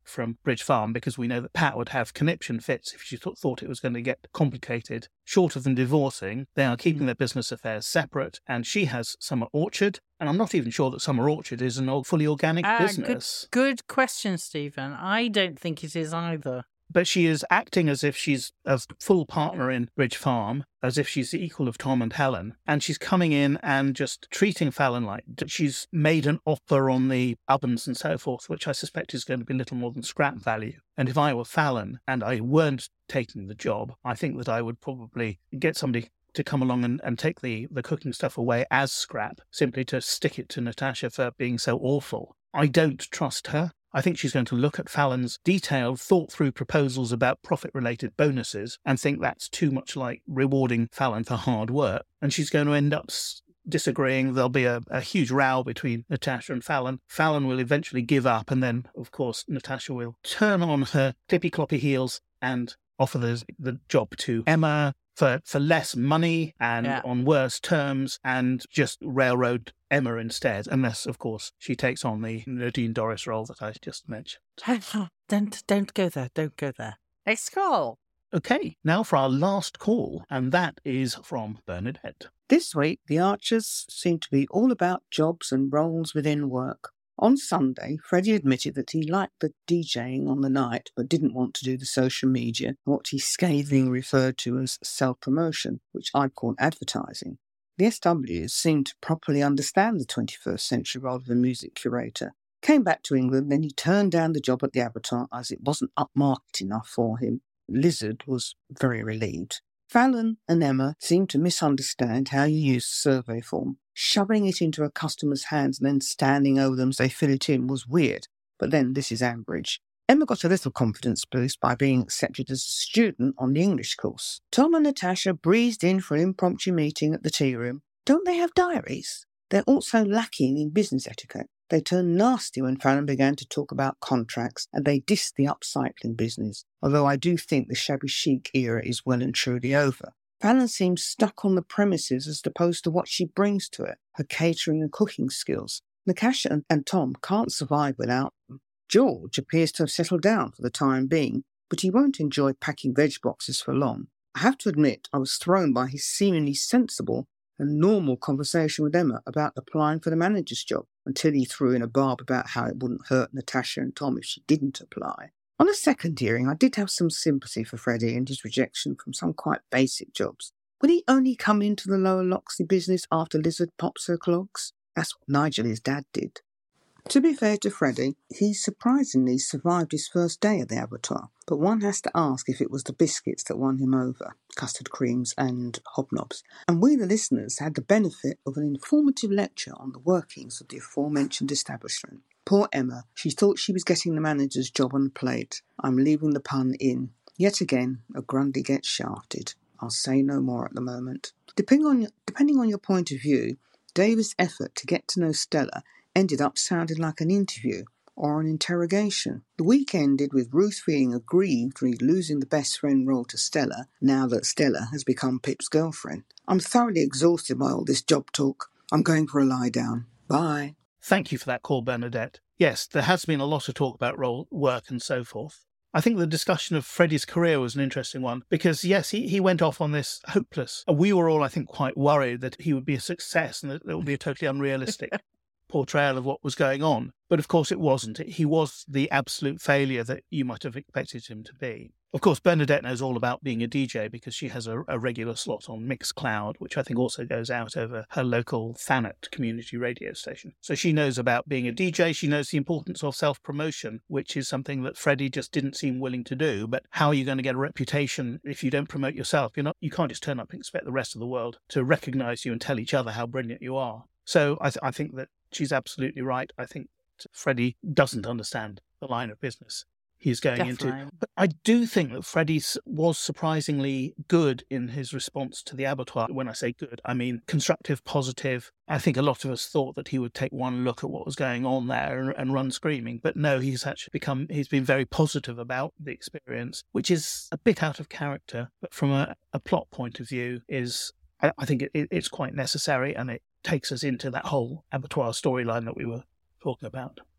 from Bridge Farm, because we know that Pat would have conniption fits if she th- thought it was going to get complicated. Shorter than divorcing, they are keeping their business affairs separate, and she has Summer Orchard, and I'm not even sure that Summer Orchard is an old, fully organic Uh, business. Good, good question, Stephen. I don't think it is either. But she is acting as if she's a full partner in Bridge Farm, as if she's the equal of Tom and Helen. And she's coming in and just treating Fallon like she's made an offer on the ovens and so forth, which I suspect is going to be little more than scrap value. And if I were Fallon and I weren't taking the job, I think that I would probably get somebody to come along and, and take the, the cooking stuff away as scrap, simply to stick it to Natasha for being so awful. I don't trust her. I think she's going to look at Fallon's detailed, thought-through proposals about profit-related bonuses and think that's too much like rewarding Fallon for hard work. And she's going to end up s- disagreeing. There'll be a, a huge row between Natasha and Fallon. Fallon will eventually give up, and then, of course, Natasha will turn on her clippy-cloppy heels and offer the, the job to Emma for, for less money and Yeah. on worse terms, and just railroad Emma instead, unless, of course, she takes on the Nadine Dorris role that I just mentioned. Don't, don't go there. Don't go there. Next call. Okay, now for our last call, and that is from Bernadette. This week, the Archers seem to be all about jobs and roles within work. On Sunday, Freddie admitted that he liked the DJing on the night, but didn't want to do the social media, what he scathingly referred to as self-promotion, which I'd call advertising. The S Ws seemed to properly understand the twenty-first century role of a music curator. Came back to England, then he turned down the job at the Avatar as it wasn't upmarket enough for him. Lizard was very relieved. Fallon and Emma seemed to misunderstand how you use a survey form. Shoving it into a customer's hands and then standing over them as they fill it in was weird. But then this is Ambridge. Emma got a little confidence boost by being accepted as a student on the English course. Tom and Natasha breezed in for an impromptu meeting at the tea room. Don't they have diaries? They're also lacking in business etiquette. They turned nasty when Fallon began to talk about contracts, and they dissed the upcycling business, although I do think the shabby chic era is well and truly over. Fallon seems stuck on the premises as opposed to what she brings to it, her catering and cooking skills. Natasha and, and Tom can't survive without them. George appears to have settled down for the time being, but he won't enjoy packing veg boxes for long. I have to admit I was thrown by his seemingly sensible and normal conversation with Emma about applying for the manager's job, until he threw in a barb about how it wouldn't hurt Natasha and Tom if she didn't apply. On a second hearing, I did have some sympathy for Freddie and his rejection from some quite basic jobs. Would he only come into the Lower Loxley business after Lizard pops her clogs? That's what Nigel, his dad, did. To be fair to Freddie, he surprisingly survived his first day at the Abattoir, but one has to ask if it was the biscuits that won him over, custard creams and hobnobs. And we, the listeners, had the benefit of an informative lecture on the workings of the aforementioned establishment. Poor Emma, she thought she was getting the manager's job on the plate. I'm leaving the pun in. Yet again, a Grundy gets shafted. I'll say no more at the moment. Depending on, depending on your point of view, David's effort to get to know Stella ended up sounding like an interview or an interrogation. The week ended with Ruth feeling aggrieved re losing the best friend role to Stella, now that Stella has become Pip's girlfriend. I'm thoroughly exhausted by all this job talk. I'm going for a lie down. Bye. Thank you for that call, Bernadette. Yes, there has been a lot of talk about role, work and so forth. I think the discussion of Freddie's career was an interesting one because, yes, he, he went off on this hopeless. We were all, I think, quite worried that he would be a success and that it would be a totally unrealistic portrayal of what was going on. But of course it wasn't. He was the absolute failure that you might have expected him to be. Of course, Bernadette knows all about being a D J because she has a, a regular slot on Mixcloud, which I think also goes out over her local Thanet community radio station. So she knows about being a D J. She knows the importance of self-promotion, which is something that Freddie just didn't seem willing to do. But how are you going to get a reputation if you don't promote yourself? You're not, you can't just turn up and expect the rest of the world to recognise you and tell each other how brilliant you are. So I, th- I think that she's absolutely right. I think Freddie doesn't understand the line of business he's going Definitely. into. But I do think that Freddie was surprisingly good in his response to the Abattoir. When I say good, I mean constructive, positive. I think a lot of us thought that he would take one look at what was going on there and, and run screaming. But no, he's actually become, he's been very positive about the experience, which is a bit out of character. But from a, a plot point of view is, I, I think it, it, it's quite necessary, and it takes us into that whole Abattoir storyline that we were talking about.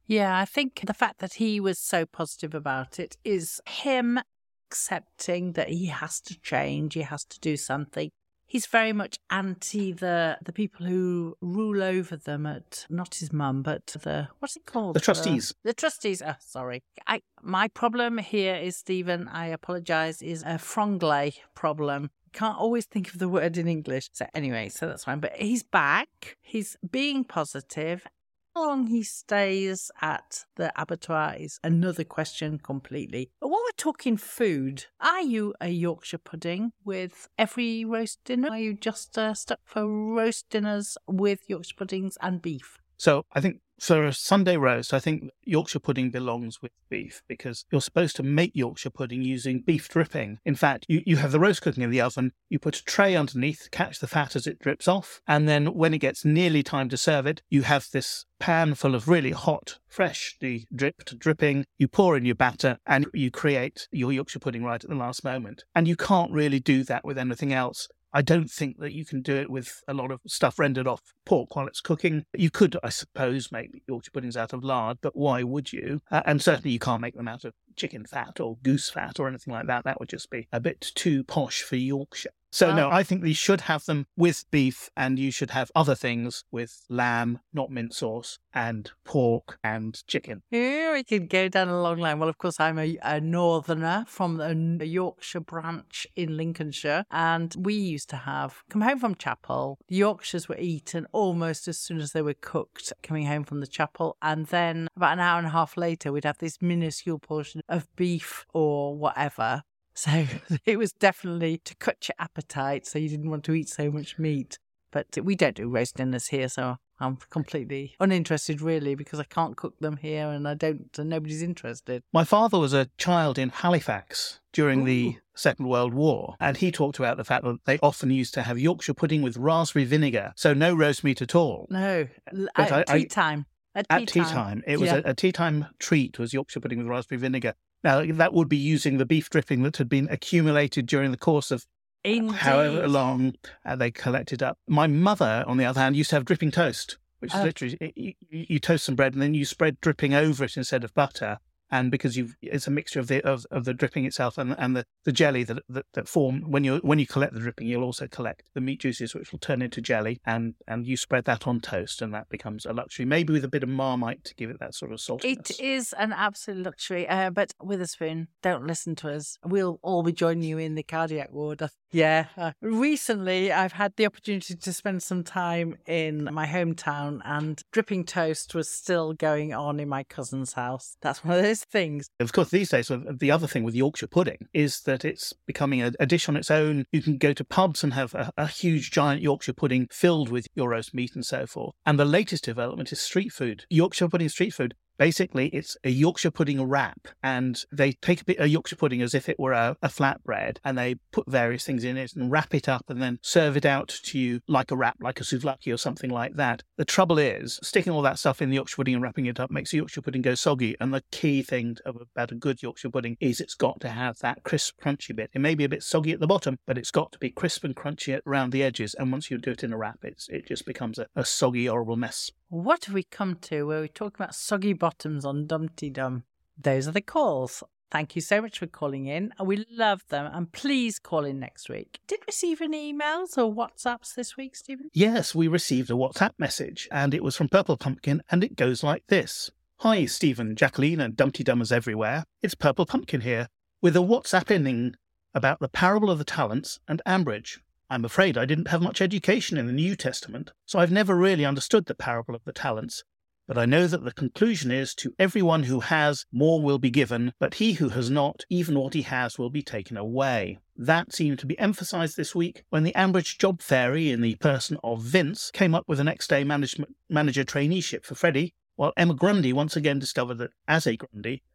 Yeah, I think the fact that he was so positive about it is him accepting that he has to change, he has to do something. He's very much anti the the people who rule over them at, not his mum, but the, what's it called? The trustees. The, the trustees. Oh, sorry. I, my problem here is, Stephen, I apologise, is a franglais problem. Can't always think of the word in English. So anyway, so that's fine. But he's back. He's being positive. How long he stays at the abattoir is another question completely. But while we're talking food, are you a Yorkshire pudding with every roast dinner? Are you just uh, stuck for roast dinners with Yorkshire puddings and beef? So I think for a Sunday roast, I think Yorkshire pudding belongs with beef because you're supposed to make Yorkshire pudding using beef dripping. In fact, you, you have the roast cooking in the oven, you put a tray underneath, catch the fat as it drips off, and then when it gets nearly time to serve it, you have this pan full of really hot, freshly dripped dripping, you pour in your batter, and you create your Yorkshire pudding right at the last moment. And you can't really do that with anything else. I don't think that you can do it with a lot of stuff rendered off pork while it's cooking. You could, I suppose, make Yorkshire puddings out of lard, but why would you? Uh, and certainly you can't make them out of chicken fat or goose fat or anything like that. That would just be a bit too posh for Yorkshire. So no, I think you should have them with beef, and you should have other things with lamb, not mint sauce, and pork and chicken. Here we could go down a long line. Well, of course, I'm a, a northerner from the Yorkshire branch in Lincolnshire, and we used to have, come home from chapel, the Yorkshires were eaten almost as soon as they were cooked, coming home from the chapel, and then about an hour and a half later, we'd have this minuscule portion of beef or whatever. So it was definitely to cut your appetite so you didn't want to eat so much meat. But we don't do roast dinners here, so I'm completely uninterested, really, because I can't cook them here and I don't, and nobody's interested. My father was a child in Halifax during Ooh. the Second World War, and he talked about the fact that they often used to have Yorkshire pudding with raspberry vinegar, so no roast meat at all. No, at I, tea I, time. At, at tea, tea time. time. It was yeah. a, a tea time treat was Yorkshire pudding with raspberry vinegar. Now, that would be using the beef dripping that had been accumulated during the course of Indeed. however long uh, they collected up. My mother, on the other hand, used to have dripping toast, which is Oh. literally, it, you, you toast some bread and then you spread dripping over it instead of butter. And because you've, it's a mixture of the of, of the dripping itself and and the, the jelly that, that that form when you when you collect the dripping, you'll also collect the meat juices, which will turn into jelly, and and you spread that on toast, and that becomes a luxury. Maybe with a bit of Marmite to give it that sort of saltiness. It is an absolute luxury, uh, but Witherspoon, don't listen to us. We'll all be joining you in the cardiac ward. Yeah. Uh, recently, I've had the opportunity to spend some time in my hometown, and dripping toast was still going on in my cousin's house. That's one of those things. Of course, these days, the other thing with Yorkshire pudding is that it's becoming a, a dish on its own. You can go to pubs and have a, a huge, giant Yorkshire pudding filled with your roast meat and so forth. And the latest development is street food. Yorkshire pudding street food. Basically, it's a Yorkshire pudding wrap, and they take a bit of Yorkshire pudding as if it were a, a flatbread, and they put various things in it and wrap it up and then serve it out to you like a wrap, like a souvlaki or something like that. The trouble is, sticking all that stuff in the Yorkshire pudding and wrapping it up makes the Yorkshire pudding go soggy, and the key thing about a good Yorkshire pudding is it's got to have that crisp, crunchy bit. It may be a bit soggy at the bottom, but it's got to be crisp and crunchy around the edges, and once you do it in a wrap, it's, it just becomes a, a soggy, horrible mess. What have we come to where we talk about soggy bottoms on Dumpty Dum? Those are the calls. Thank you so much for calling in. We love them. And please call in next week. Did you receive any emails or WhatsApps this week, Stephen? Yes, we received a WhatsApp message, and it was from Purple Pumpkin, and it goes like this. Hi, Stephen, Jacqueline, and Dumpty Dummers everywhere. It's Purple Pumpkin here, with a WhatsApp ending about the parable of the talents and Ambridge. I'm afraid I didn't have much education in the New Testament, so I've never really understood the parable of the talents. But I know that the conclusion is, to everyone who has, more will be given, but he who has not, even what he has will be taken away. That seemed to be emphasised this week when the Ambridge job fairy, in the person of Vince, came up with a next day management manager traineeship for Freddie, while Emma Grundy once again discovered that, as a Grundy,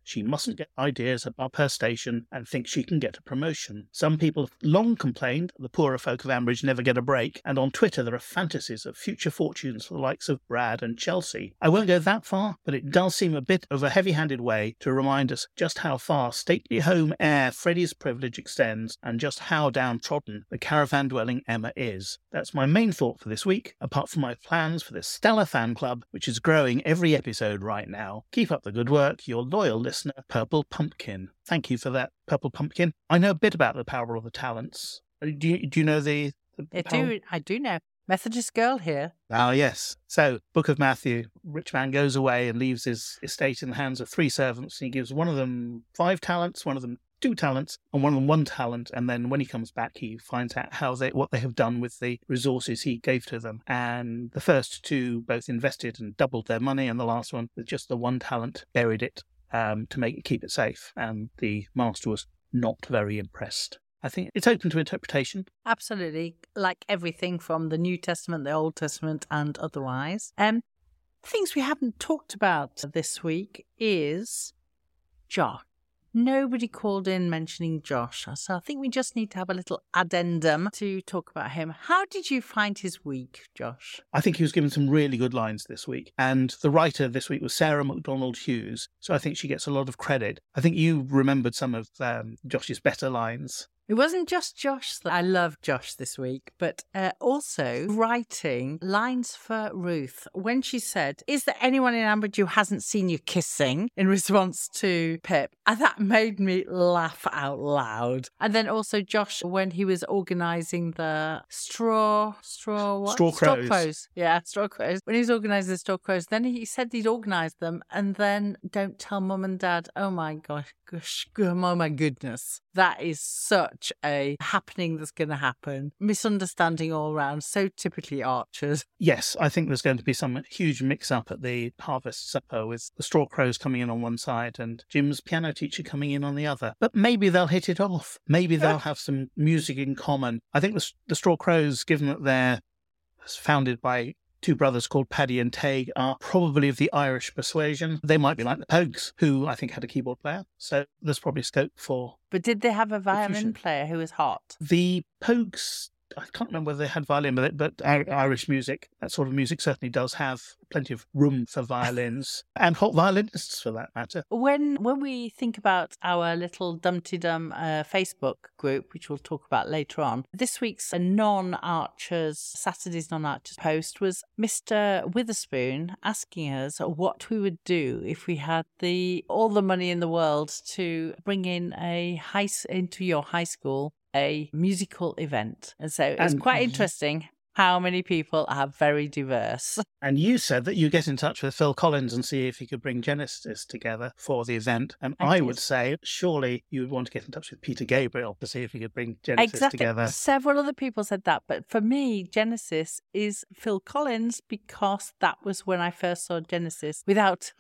She mustn't get ideas above her station and think she can get a promotion. Some people have long complained the poorer folk of Ambridge never get a break, and on Twitter there are fantasies of future fortunes for the likes of Brad and Chelsea. I won't go that far, but it does seem a bit of a heavy-handed way to remind us just how far stately home air Freddie's privilege extends and just how downtrodden the caravan-dwelling Emma is. That's my main thought for this week, apart from my plans for the Stella fan club, which is growing every episode right now. Keep up the good work, your loyal listener, Purple Pumpkin. Thank you for that, Purple Pumpkin. I know a bit about the Power of the Talents. Do you, do you know the... the I power? do, I do know. Methodist girl here. Ah, yes. So, Book of Matthew, rich man goes away and leaves his estate in the hands of three servants. He gives one of them five talents, one of them two talents, and one of them one talent. And then when he comes back, he finds out how they what they have done with the resources he gave to them. And the first two both invested and doubled their money, and the last one, with just the one talent, buried it um, to make it keep it safe. And the master was not very impressed. I think it's open to interpretation. Absolutely. Like everything from the New Testament, the Old Testament, and otherwise. Um, things we haven't talked about this week is Josh. Nobody called in mentioning Josh, so I think we just need to have a little addendum to talk about him. How did you find his week, Josh? I think he was given some really good lines this week, and the writer this week was Sarah McDonald Hughes, so I think she gets a lot of credit. I think you remembered some of um, Josh's better lines. It wasn't just Josh. I love Josh this week, but uh, also writing lines for Ruth when she said, "Is there anyone in Ambridge who hasn't seen you kissing?" in response to Pip. And that made me laugh out loud. And then also Josh when he was organising the straw, straw, what? Straw crows. Straw crows. Yeah, straw crows. When he was organising the straw crows, then he said he'd organised them and then don't tell mum and dad. Oh my gosh, gosh, oh my goodness. That is such a happening that's going to happen. Misunderstanding all around. So typically Archers. Yes, I think there's going to be some huge mix-up at the harvest supper with the straw crows coming in on one side and Jim's piano teacher coming in on the other. But maybe they'll hit it off. Maybe they'll have some music in common. I think the, the straw crows, given that they're founded by two brothers called Paddy and Tague, are probably of the Irish persuasion. They might be like the Pogues, who I think had a keyboard player. So there's probably scope for... But did they have a violin player who was hot? The Pogues, I can't remember whether they had violin, but, but Irish music, that sort of music certainly does have plenty of room for violins and hot violinists for that matter. When when we think about our little Dumpty-Dum uh, Facebook group, which we'll talk about later on, this week's non-Archers, Saturday's non-Archers post was Mister Witherspoon asking us what we would do if we had the all the money in the world to bring in a high into your high school a musical event. And so it's and, quite interesting how many people are very diverse. And you said that you get in touch with Phil Collins and see if he could bring Genesis together for the event. And I, I would say, surely you would want to get in touch with Peter Gabriel to see if he could bring Genesis exactly. together. Several other people said that. But for me, Genesis is Phil Collins because that was when I first saw Genesis without...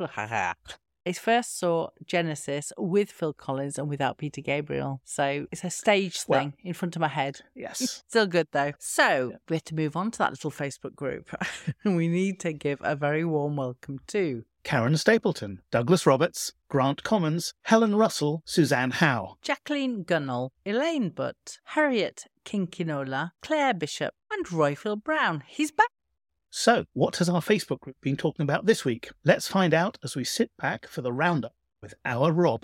I first saw Genesis with Phil Collins and without Peter Gabriel. So it's a stage thing well, in front of my head. Yes. Still good, though. So we have to move on to that little Facebook group. We need to give a very warm welcome to Karen Stapleton, Douglas Roberts, Grant Commons, Helen Russell, Suzanne Howe, Jacqueline Gunnell, Elaine Butt, Harriet Kinkinola, Claire Bishop, and Royfield Brown. He's back. So, what has our Facebook group been talking about this week? Let's find out as we sit back for the roundup with our Rob.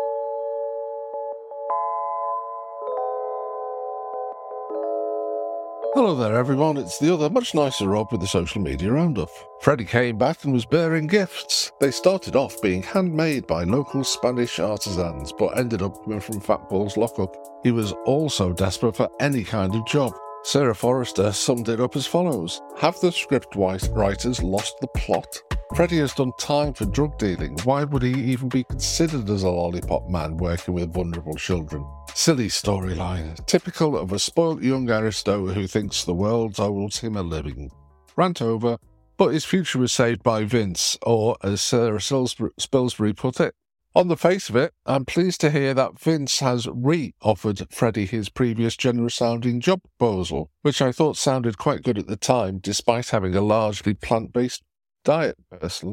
Hello there everyone, it's the other much nicer Rob with the social media roundup. Freddie came back and was bearing gifts. They started off being handmade by local Spanish artisans, but ended up coming from Fat Paul's lockup. He was also desperate for any kind of job. Sarah Forrester summed it up as follows. Have the script writers lost the plot? Freddie has done time for drug dealing. Why would he even be considered as a lollipop man working with vulnerable children? Silly storyline. Typical of a spoilt young aristo who thinks the world owes him a living. Rant over, but his future was saved by Vince, or as Sarah Spilsbury put it, on the face of it, I'm pleased to hear that Vince has re-offered Freddie his previous generous-sounding job proposal, which I thought sounded quite good at the time, despite having a largely plant-based diet, personally.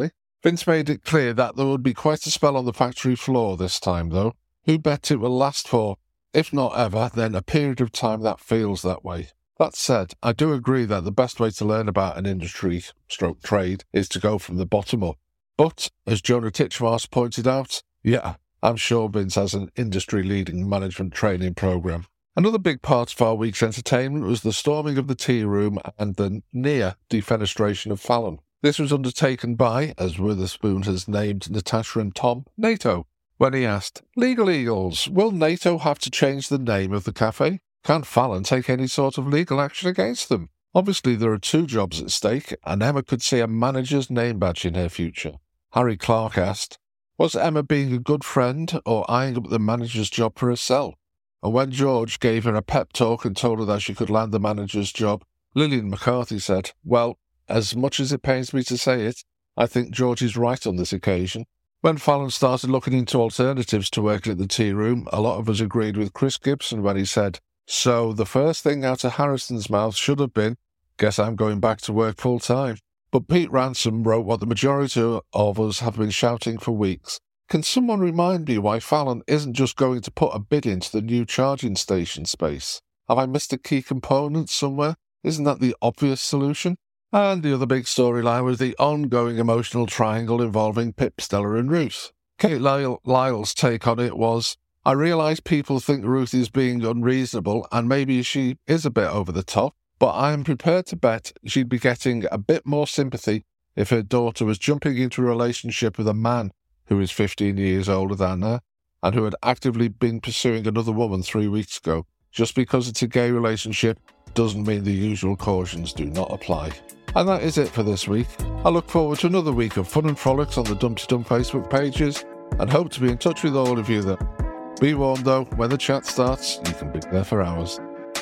Vince made it clear that there would be quite a spell on the factory floor this time, though. Who bet it will last for, if not ever, then a period of time that feels that way. That said, I do agree that the best way to learn about an industry stroke trade is to go from the bottom up. But, as Jonah Titchmarsh pointed out, yeah, I'm sure Vince has an industry-leading management training programme. Another big part of our week's entertainment was the storming of the tea room and the near defenestration of Fallon. This was undertaken by, as Witherspoon has named Natasha and Tom, NATO. When he asked, Legal Eagles, will NATO have to change the name of the cafe? Can Fallon take any sort of legal action against them? Obviously there are two jobs at stake, and Emma could see a manager's name badge in her future. Harry Clark asked, was Emma being a good friend or eyeing up the manager's job for herself? And when George gave her a pep talk and told her that she could land the manager's job, Lillian McCarthy said, well, as much as it pains me to say it, I think George is right on this occasion. When Fallon started looking into alternatives to working at the tea room, a lot of us agreed with Chris Gibson when he said, so the first thing out of Harrison's mouth should have been, guess I'm going back to work full time. But Pete Ransom wrote what the majority of us have been shouting for weeks. Can someone remind me why Fallon isn't just going to put a bid into the new charging station space? Have I missed a key component somewhere? Isn't that the obvious solution? And the other big storyline was the ongoing emotional triangle involving Pip, Stella and Ruth. Kate Lyle- Lyle's take on it was, I realise people think Ruth is being unreasonable and maybe she is a bit over the top, but I am prepared to bet she'd be getting a bit more sympathy if her daughter was jumping into a relationship with a man who is fifteen years older than her and who had actively been pursuing another woman three weeks ago. Just because it's a gay relationship doesn't mean the usual cautions do not apply. And that is it for this week. I look forward to another week of fun and frolics on the Dumpty Dum Facebook pages and hope to be in touch with all of you then. Be warned though, when the chat starts, you can be there for hours.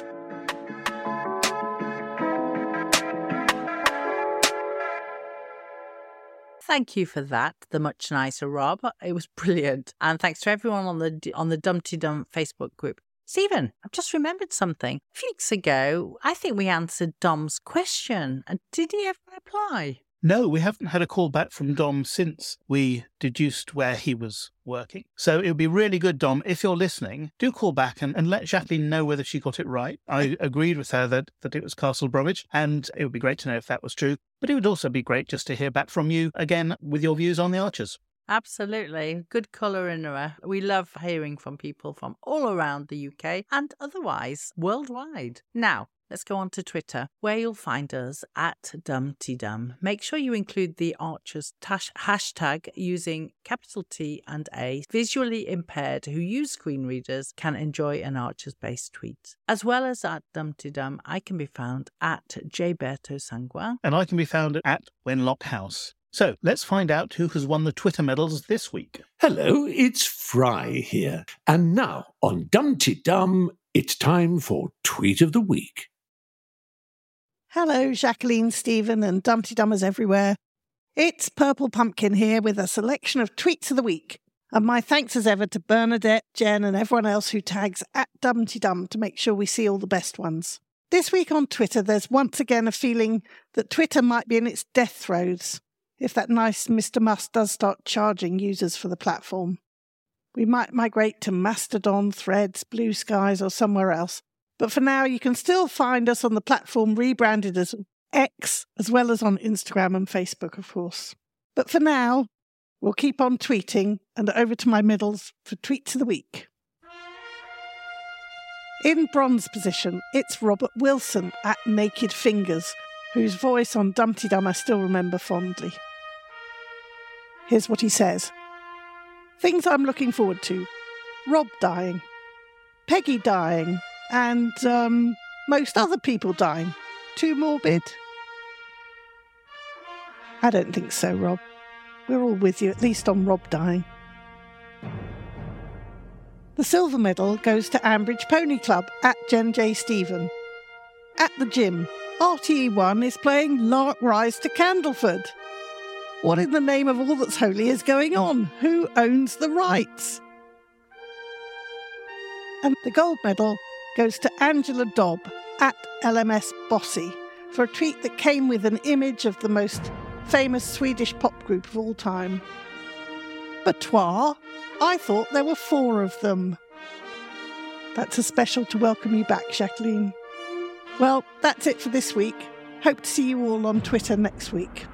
Thank you for that, the much nicer Rob. It was brilliant. And thanks to everyone on the on the Dumpty Dum Facebook group. Stephen, I've just remembered something. A few weeks ago, I think we answered Dom's question. And did he ever reply? No, we haven't had a call back from Dom since we deduced where he was working. So it would be really good, Dom, if you're listening, do call back and, and let Jacqueline know whether she got it right. I agreed with her that, that it was Castle Bromwich, and it would be great to know if that was true. But it would also be great just to hear back from you again with your views on the Archers. Absolutely. Good colour in her. We love hearing from people from all around the U K and otherwise worldwide. Now, let's go on to Twitter, where you'll find us at DumtyDum. Make sure you include the Archers tash- hashtag using capital T and A. Visually impaired who use screen readers can enjoy an Archers-based tweet. As well as at DumtyDum, I can be found at Jberto Sangwa. And I can be found at Wenlock House. So let's find out who has won the Twitter medals this week. Hello, it's Fry here. And now on Dumpty Dum, it's time for Tweet of the Week. Hello, Jacqueline, Stephen, and Dumpty Dummers everywhere. It's Purple Pumpkin here with a selection of Tweets of the Week. And my thanks as ever to Bernadette, Jen, and everyone else who tags at Dumpty Dum to make sure we see all the best ones. This week on Twitter, there's once again a feeling that Twitter might be in its death throes if that nice Mister Musk does start charging users for the platform. We might migrate to Mastodon, Threads, Blue Skies, or somewhere else. But for now, you can still find us on the platform rebranded as X, as well as on Instagram and Facebook, of course. But for now, we'll keep on tweeting, and over to my middles for Tweets of the Week. In bronze position, it's Robert Wilson at Naked Fingers, whose voice on Dumpty Dum I still remember fondly. Here's what he says. Things I'm looking forward to. Rob dying. Peggy dying. And, um, most other people dying. Too morbid? I don't think so, Rob. We're all with you, at least on Rob dying. The silver medal goes to Ambridge Pony Club at Jen J. Stephen. At the gym, R T E one is playing Lark Rise to Candleford. What in the name of all that's holy is going on? Who owns the rights? And the gold medal goes to Angela Dobb at L M S Bossy for a tweet that came with an image of the most famous Swedish pop group of all time. But trois? I thought there were four of them. That's a special to welcome you back, Jacqueline. Well, that's it for this week. Hope to see you all on Twitter next week.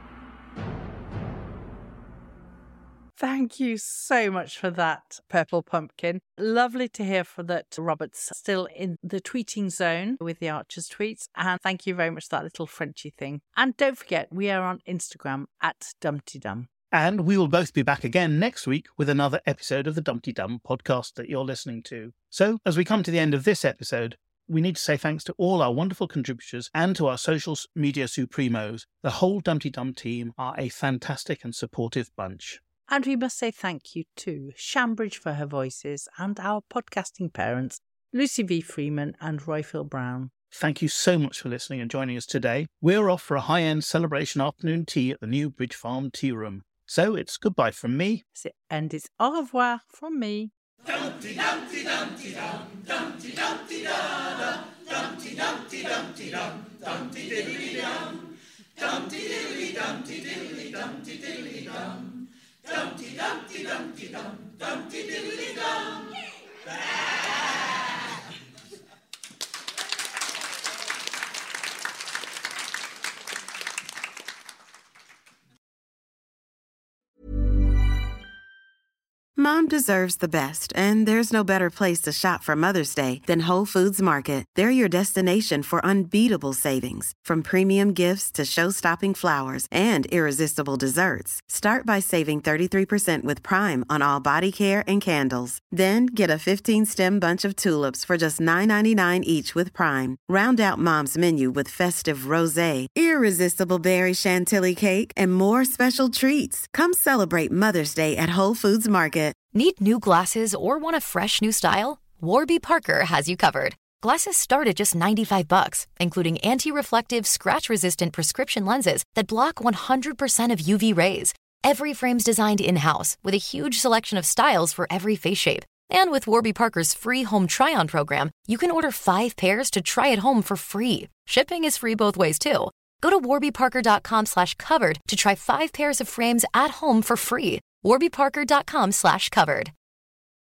Thank you so much for that, Purple Pumpkin. Lovely to hear for that Robert's still in the tweeting zone with the Archer's tweets. And thank you very much for that little Frenchy thing. And don't forget, we are on Instagram at Dumpty Dum. And we will both be back again next week with another episode of the Dumpty Dum podcast that you're listening to. So, as we come to the end of this episode, we need to say thanks to all our wonderful contributors and to our social media supremos. The whole Dumpty Dum team are a fantastic and supportive bunch. And we must say thank you to Shambridge for her voices and our podcasting parents, Lucy V. Freeman and Royfield Brown. Thank you so much for listening and joining us today. We're off for a high-end celebration afternoon tea at the new Bridge Farm Tea Room. So it's goodbye from me. And it's au revoir from me. Dumpty Dumpty Dumpty Dum, Dumpty Dumpty Da Da, Dumpty Dumpty Dumpty Dum, Dumpty Diddly Dum, Dumpty Diddly Dumpty Diddly Dumpty Diddly Dum. Dumpty Dumpty Dumpty Dum, Dumpty Diddly Dum. Mom deserves the best, and there's no better place to shop for Mother's Day than Whole Foods Market. They're your destination for unbeatable savings, from premium gifts to show-stopping flowers and irresistible desserts. Start by saving thirty-three percent with Prime on all body care and candles. Then get a fifteen-stem bunch of tulips for just nine ninety-nine each with Prime. Round out Mom's menu with festive rosé, irresistible berry chantilly cake, and more special treats. Come celebrate Mother's Day at Whole Foods Market. Need new glasses or want a fresh new style? Warby Parker has you covered. Glasses start at just ninety-five bucks, including anti-reflective, scratch-resistant prescription lenses that block one hundred percent of U V rays. Every frame's designed in-house with a huge selection of styles for every face shape. And with Warby Parker's free home try-on program, you can order five pairs to try at home for free. Shipping is free both ways, too. Go to warbyparker.com slash covered to try five pairs of frames at home for free. warbyparker.com slash covered.